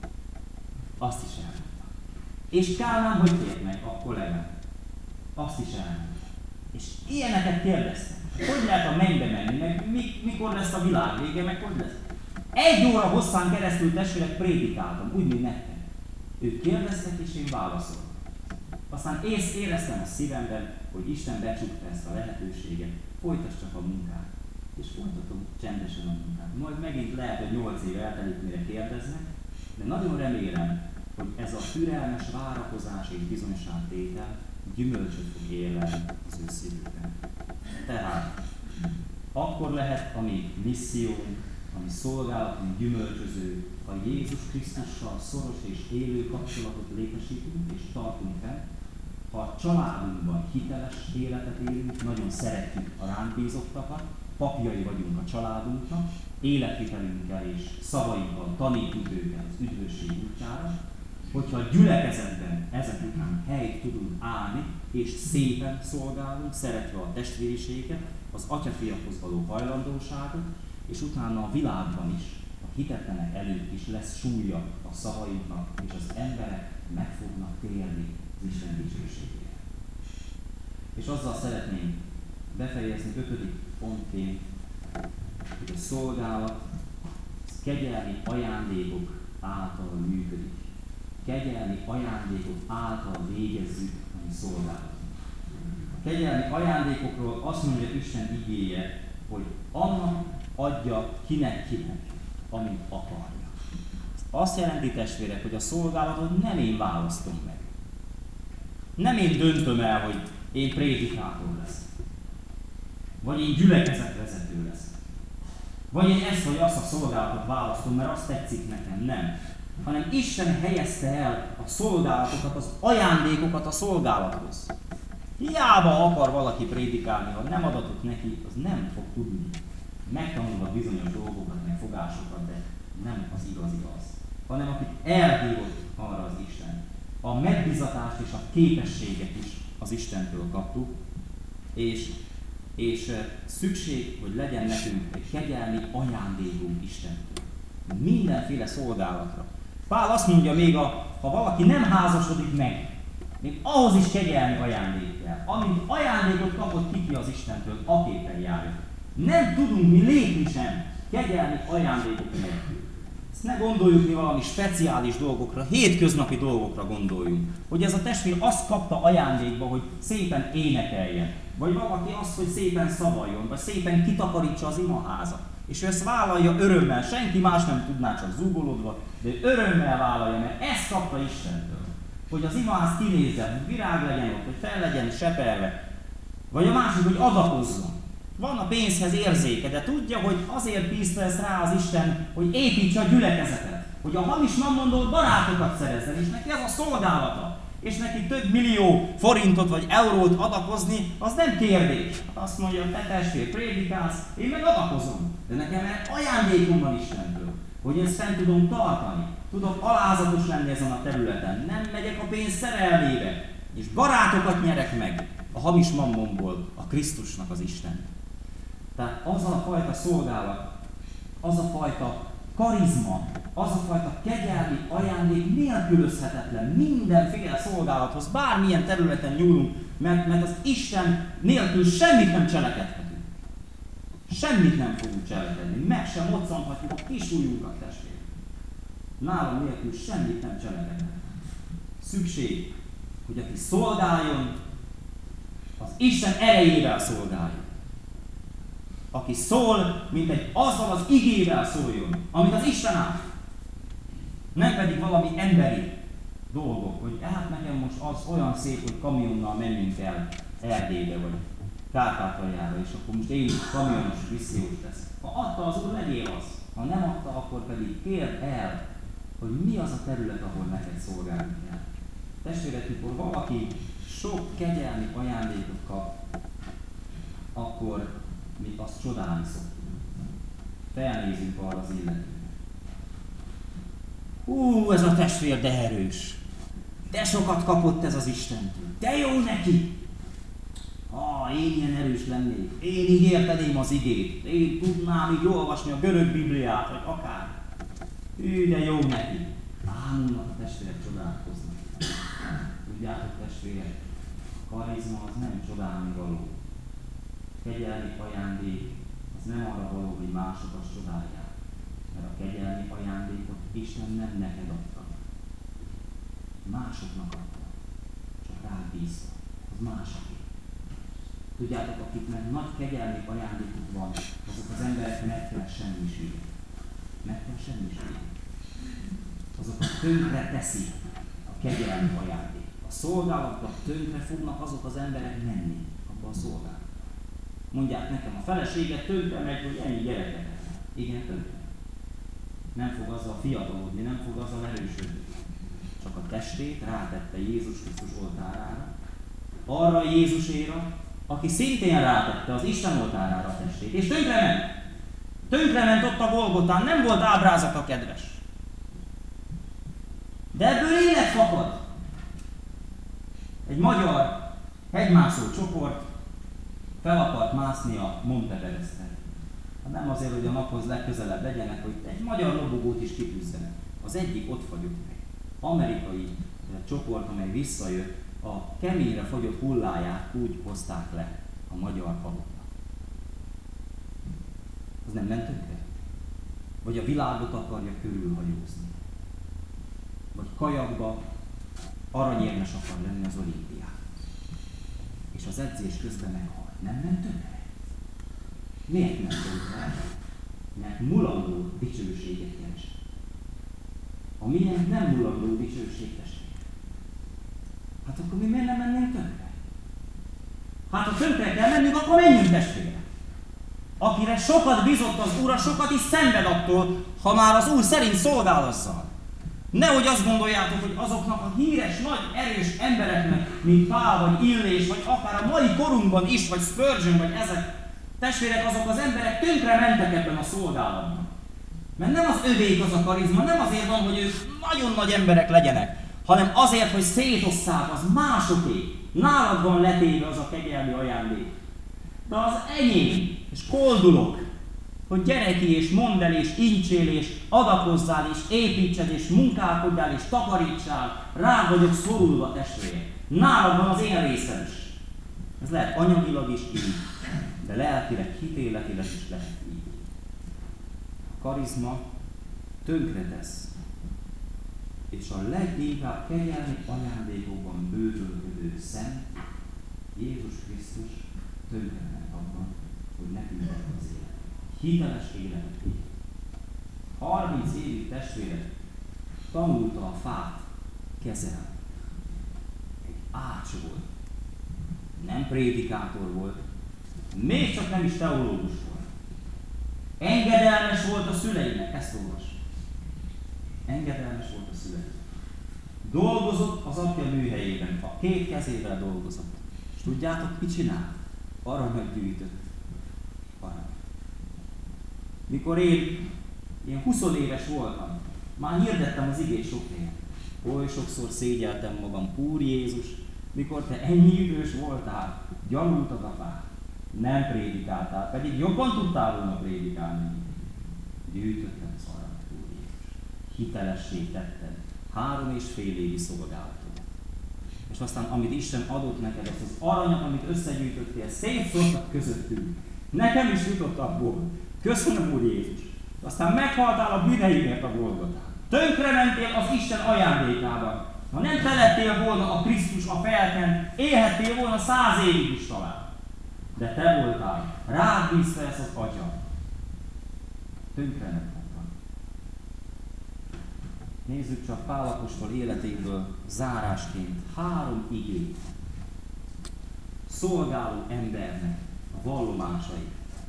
Azt is elmondtam. És Kálmán hogy tért meg a kollégám? Azt is elmondtam. És ilyeneket kérdeztek. Hogy lehet a mennybe menni, meg mikor lesz a világ vége, meg hogy lesz? Egy óra hosszán keresztül testvérek prédikáltam, úgy, mint nekem. Ők kérdeztek, és én válaszoltam. Aztán ész éreztem a szívemben, hogy Isten becsukta ezt a lehetőséget, folytass csak a munkát. És folytatom csendesen a munkát. Majd megint lehet, hogy nyolc év eltelik, mire kérdeznek, de nagyon remélem, hogy ez a türelmes várakozás és bizonyságtétel gyümölcsöt fog érlelni az ő szívükben. Tehát akkor lehet a mi missziónk, a mi szolgálatunk gyümölcsöző, ha Jézus Krisztussal szoros és élő kapcsolatot létesítünk és tartunk fenn, ha a családunkban hiteles életet élünk, nagyon szeretjük a ránk bízottakat, papjai vagyunk a családunknak, életvitelünkkel és szavainkkal tanítjuk őket az üdvösség útjára, hogyha a gyülekezetben ezek után helyt tudunk állni, és szépen szolgálunk, szeretve a testvériséget, az atyafiakhoz való hajlandóságot, és utána a világban is, a hitetlenek előtt is lesz súlya a szavainknak, és az emberek meg fognak térni az Isten dicsőségére. És azzal szeretném befejezni ötödik pontként, hogy a szolgálat kegyelmi ajándékok által működik. Kegyelmi ajándékok által végezzük a mi szolgálatot. A kegyelmi ajándékokról azt mondja Isten igéje, hogy annak adja kinek-kinek, amit akarja. Azt jelenti, testvérek, hogy a szolgálatot nem én választom meg. Nem én döntöm el, hogy én prédikátor leszek. Vagy én gyülekezetvezető leszek. Vagy én ezt vagy azt a szolgálatot választom, mert azt tetszik nekem. Nem. Hanem Isten helyezte el a szolgálatokat, az ajándékokat a szolgálathoz. Hiába akar valaki prédikálni, ha nem adatot neki, az nem fog tudni. Megtanulhat bizonyos dolgokat, meg fogásokat, de nem az igazi az. Hanem akit elhívott arra az Isten. A megbízatást és a képességet is az Istentől kaptuk, és, és szükség, hogy legyen nekünk egy kegyelmi ajándékunk Istentől. Mindenféle szolgálatra. Pál azt mondja még, a, ha valaki nem házasodik meg, még ahhoz is kegyelmi ajándék kell. Amint ajándékot kapott ki az Istentől, aképpen járjon. Nem tudunk mi lépni sem kegyelmi ajándékok nélkül. Ezt ne gondoljuk mi valami speciális dolgokra, hétköznapi dolgokra gondoljunk. Hogy ez a testvér azt kapta ajándékba, hogy szépen énekeljen. Vagy valaki azt, hogy szépen szavaljon, vagy szépen kitakarítsa az imaházat. És ő ezt vállalja örömmel, senki más nem tudná, csak zúgolódva, de örömmel vállalja, mert ezt kapta Istentől. Hogy az imaház kinézzen, hogy virág legyen ott, hogy fel legyen seperve. Vagy a másik, hogy adakozzon. Van a pénzhez érzéke, de tudja, hogy azért bízta ezt rá az Isten, hogy építse a gyülekezetet. Hogy a hamis megmondott barátokat szerezzen, és neki ez a szolgálata. És neki több millió forintot vagy eurót adakozni, az nem kérdés. Azt mondja, hogy te testvér prédikálsz, én meg adakozom. De nekem ajándékom van Istentől, hogy ezt fent tudom tartani. Tudok alázatos lenni ezen a területen. Nem megyek a pénz szerelmébe, és barátokat nyerek meg. A hamis mammonból a Krisztusnak az Isten. Tehát az a fajta szolgálat, az a fajta karizma, az a fajta kegyelmi ajándék nélkülözhetetlen mindenféle szolgálathoz, bármilyen területen nyúlunk, mert, mert az Isten nélkül semmit nem cselekedhetünk. Semmit nem fogunk cselekedni, meg sem moccanhatjuk a kis ujjunkat, testvérek. Nálam nélkül semmit nem cselekedhetünk. Szükség, hogy aki szolgáljon, az Isten erejével szolgáljon. Aki szól, mint egy azzal az igével szóljon, amit az Isten áll. Nem pedig valami emberi dolgok, hogy hát nekem most az olyan szép, hogy kamionnal menjünk el Erdélybe, vagy Kárpátaljára, és akkor most én kamionos missziós lesz. Ha adta az Úr, legyél az. Ha nem adta, akkor pedig kérd el, hogy mi az a terület, ahol neked szolgálni kell. Testvérek, mikor valaki sok kegyelmi ajándékot kap, akkor mi azt csodálni szoktunk. Felnézünk arra az illetőre. Hú, ez a testvér de erős. De sokat kapott ez az Istentől. De jó neki! Ah, én ilyen erős lennék. Én így érteném az igét. Én tudnám így olvasni a görög Bibliát, vagy akár. Hű, de jó neki. Ám, a testvérek csodálkoznak. Tudjátok, testvérek, a karizma az nem csodálni való. Kegyelmi ajándék az nem arra való, hogy mások azt csodálják. Mert a kegyelmi ajándékot Isten nem neked adta. Másoknak adta. Csak rád bízta. Az másoké. Tudjátok, akiknek nagy kegyelmi ajándékuk van, azok az emberek meg kell semmisülni. Meg kell semmisülni. Azokat tönkre teszi a kegyelmi ajándék. A szolgálatban tönkre fognak azok az emberek menni abban a szolgálatban. Mondják nekem, a feleséget tönkre megy, hogy ennyi gyereket. Igen, tönkre. Nem fog azzal fiatalodni, nem fog azzal erősödni. Csak a testét rátette Jézus Krisztus oltárára, arra Jézuséra, aki szintén rátette az Isten oltárára a testét, és tönkrement. Tönkrement ott a Golgotán, nem volt ábrázata kedves. De ebből élet fakad. Egy magyar hegymászó csoport fel akart mászni a Montevereste. Hát nem azért, hogy a naphoz legközelebb legyenek, hogy egy magyar lobogót is kitűzzenek. Az egyik ott fagyott meg. Amerikai csoport, amely visszajött, a keményre fagyott hulláját úgy hozták le a magyar faluknak. Az nem ment tönkre? Vagy a világot akarja körülhajózni? Vagy kajakba aranyérmes akar lenni az olimpián? És az edzés közben meghalt. Nem ment tönkre? Miért nem tönkre? Mert mulandó dicsőséget keres. A miénk nem mulandó dicsőség, testvére. Hát akkor mi miért nem mennénk tönkre? Hát ha tönkre kell mennünk, akkor menjünk, testvére. Akire sokat bizott az Úr, sokat is szenved attól, ha már az Úr szerint szolgál azzal. Nehogy azt gondoljátok, hogy azoknak a híres, nagy, erős embereknek, mint Pál, vagy Illés, vagy akár a mai korunkban is, vagy Spurgeon, vagy ezek, testvérek, azok az emberek tönkre mentek ebben a szolgálatban. Mert nem az övék az a karizma, nem azért van, hogy ők nagyon nagy emberek legyenek, hanem azért, hogy szétosszák, az másoké. Nálad van letéve az a kegyelmi ajándék. De az enyém, és koldulok, hogy gyere ki, és mondd el, és incsél, és adakozzál, és építsed, és munkálkodjál, és takarítsál. Rád vagyok szorulva, testvérek. Nálad van az én részem is. Ez lehet anyagilag is így, de lelkileg, hitéletileg is lehet így. A karizma tönkretesz, és a leginkább kegyelmi ajándékokban bővölködő szent Jézus Krisztus tönkretett abban, hogy nekünk adta az élet. Hiteles életet él. harminc évig, testvérek, tanulta a fát kezelni. Egy ács volt. Nem prédikátor volt, még csak nem is teológus volt. Engedelmes volt a szüleinek, ezt olvas. Engedelmes volt a szüleinek. Dolgozott az apja műhelyében, a két kezével dolgozott. És tudjátok, mit csinált? Aranyat gyűjtött. Arany. Mikor én ilyen húsz éves voltam, már hirdettem az igét sok helyen. Oly sokszor szégyeltem magam, Úr Jézus, mikor te ennyi idős voltál, gyalultad a fát, nem prédikáltál, pedig jobban tudtál volna prédikálni. Gyűjtötted az aranyat, Úr Jézus. Hitelessé tetted három és fél évi szolgálatot. És aztán, amit Isten adott neked, azt az aranyat, amit összegyűjtöttél, szétszórtak közöttünk. Nekem is jutott abból. Köszönöm, Úr Jézus. Aztán meghaltál a bűneimért a Golgotán. Tönkre mentél az Isten ajándékában. Ha nem te lettél volna a Krisztus a felken, élhettél volna száz évig is talán. De te voltál, rád bízta ezt az Atya. Tönkre nem voltam. Nézzük csak Pál apostol életéből zárásként három igét. Szolgáló embernek a vallomásai.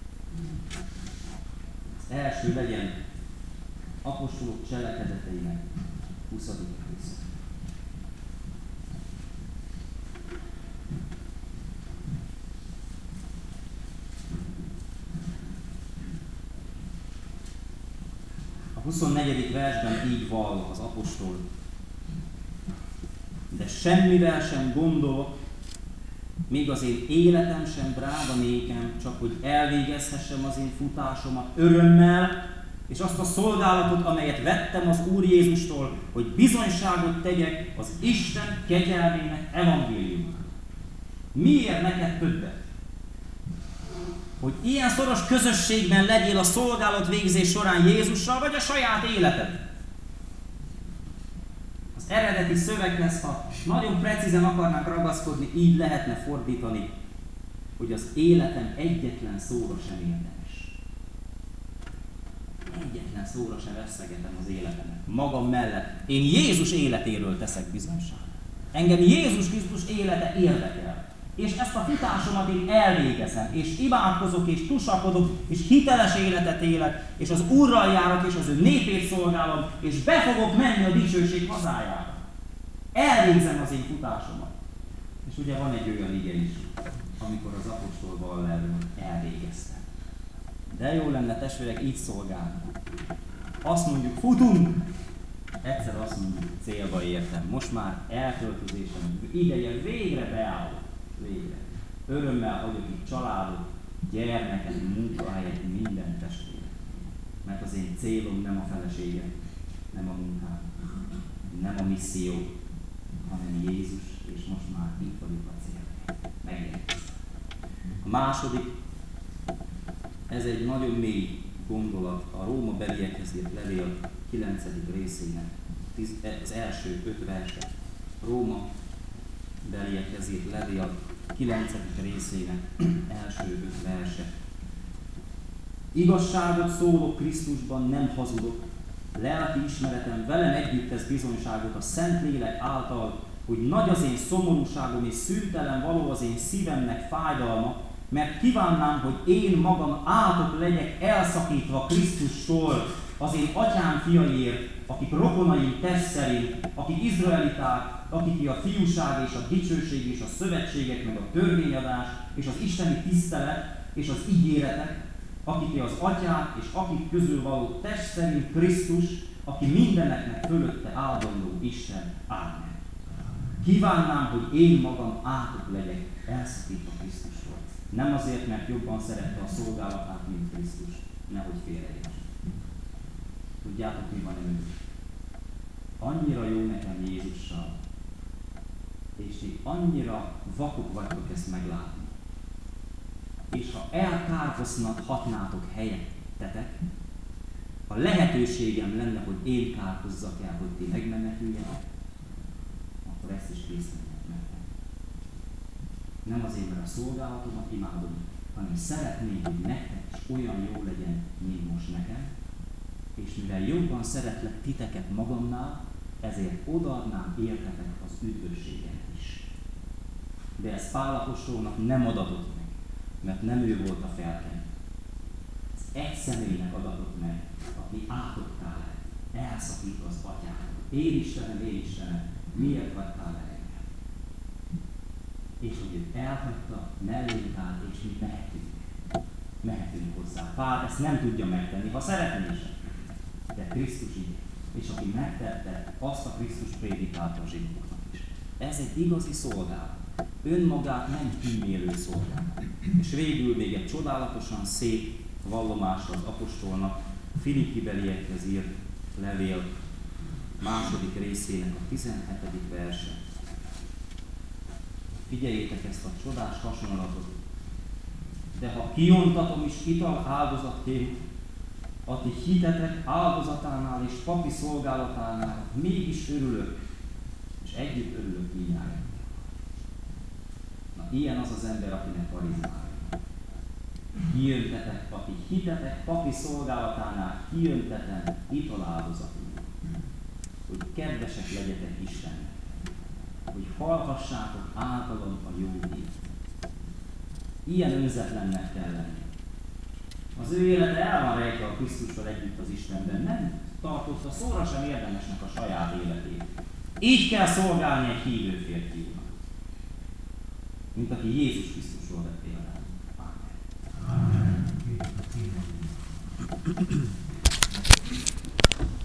Az első legyen apostolok cselekedeteinek huszadik része. A huszonnegyedik versben így vall az apostol: de semmivel sem gondolok, még az én életem sem drága nékem, csak hogy elvégezhessem az én futásomat örömmel, és azt a szolgálatot, amelyet vettem az Úr Jézustól, hogy bizonyságot tegyek az Isten kegyelmének evangéliumáról. Miért neked többet? Hogy ilyen szoros közösségben legyél a szolgálat végzés során Jézussal, vagy a saját életed? Az eredeti szöveghez, ha nagyon precízen akarnánk ragaszkodni, így lehetne fordítani, hogy az életem egyetlen szóra sem érdemes. Egyetlen szóra sem vesztegetem az életemet. Magam mellett. Én Jézus életéről teszek bizonyságot. Engem Jézus Krisztus élete érdekel. És ezt a futásomat én elvégezem, és imádkozok, és tusakodok, és hiteles életet élek, és az Úrral járok, és az ő népét szolgálom, és be fogok menni a dicsőség hazájába. Elvégzem az én futásomat. És ugye van egy olyan ige is, amikor az apostol vall erről, elvégeztem. De jó lenne, testvérek, így szolgálni. Azt mondjuk, futunk! Egyszer azt mondjuk, célba értem. Most már elköltözésem ideje végre beállok. Végre. Örömmel hagyok itt családot, gyermeket, munkahelyet, minden testvére. Mert az én célom nem a felesége, nem a munkám, nem a misszió, hanem Jézus, és most már itt vagyok a cél. Megérkeztem. A második, ez egy nagyon mély gondolat, a Róma beliekhez írt levél kilencedik részének, az első öt verset. Róma beliekhez írt levél kilencedik részének első öt verse. Igazságot szólok Krisztusban, nem hazudok. Lelki ismeretem velem együtt tesz bizonyságot a Szentlélek által, hogy nagy az én szomorúságom és szüntelen való az én szívemnek fájdalma, mert kívánnám, hogy én magam átok legyek elszakítva Krisztustól, az én atyám fiaiért, akik rokonaim test szerint, akik izraeliták, akiké a fiúság és a dicsőség és a szövetségek, meg a törvényadás és az isteni tisztelet és az ígéretek, akiké az atyák és akik közül való test szerint Krisztus, aki mindeneknek fölötte áldandó Isten. Ámen. Kívánnám, hogy én magam átok legyek, elszakítva Krisztusról. Nem azért, mert jobban szerette a szolgálatát, mint Krisztus. Nehogy félreérts. Tudjátok, mi van ő? Annyira jó nekem Jézussal, és ti annyira vakok vagytok ezt meglátni. És ha elkárhozhatnátok helyettetek, ha lehetőségem lenne, hogy én kárhozzak el, hogy ti megmeneküljetek, akkor ezt is készen megtenni. Nem azért, mert a szolgálatomat imádom, hanem szeretném, hogy nektek is olyan jó legyen, mint most nekem, és mivel jobban szeretlek titeket magamnál, ezért odaadnám értetek az üdvösséget is. De ez Pál apostolnak nem adatott meg, mert nem ő volt a felken. Ez egy személynek adatott meg, aki átottál el, elszakít az atyától. Én Istenem, én Istenem, miért hagytál el engem? És hogy őt elhagyta, mellénk állt, és mi mehetünk. Mehetünk hozzá. Pál ezt nem tudja megtenni, ha szeretné sem. De Krisztus így. És aki megtette, azt a Krisztus prédikálta a zsidóknak is. Ez egy igazi szolgálat. önmagát nem kímélő szolgál. És végül még egy csodálatosan szép vallomása az apostolnak, Filippibeliekhez írt levél második részének a tizenhetedik verse. Figyeljétek ezt a csodás hasonlatot. De ha kiontatom is ital áldozatként, a ti hitetek áldozatánál és papi szolgálatánál mégis örülök, és együtt örülök mindjárt. Na, ilyen az az ember, akinek karizmája. Kijöntetek, a ti hitetek papi szolgálatánál kijöntetem ital áldozatunk, hogy kedvesek legyetek Istennek, hogy hallhassátok általad a jó hírt. Ilyen önzetlennek kell lenni. Az ő élete el van rejtve a Krisztussal együtt az Istenben. Nem tartotta szóra sem érdemesnek a saját életét. Így kell szolgálni egy hívő férfiúnak, mint aki Jézus Krisztusról vett példát. Amen. Amen.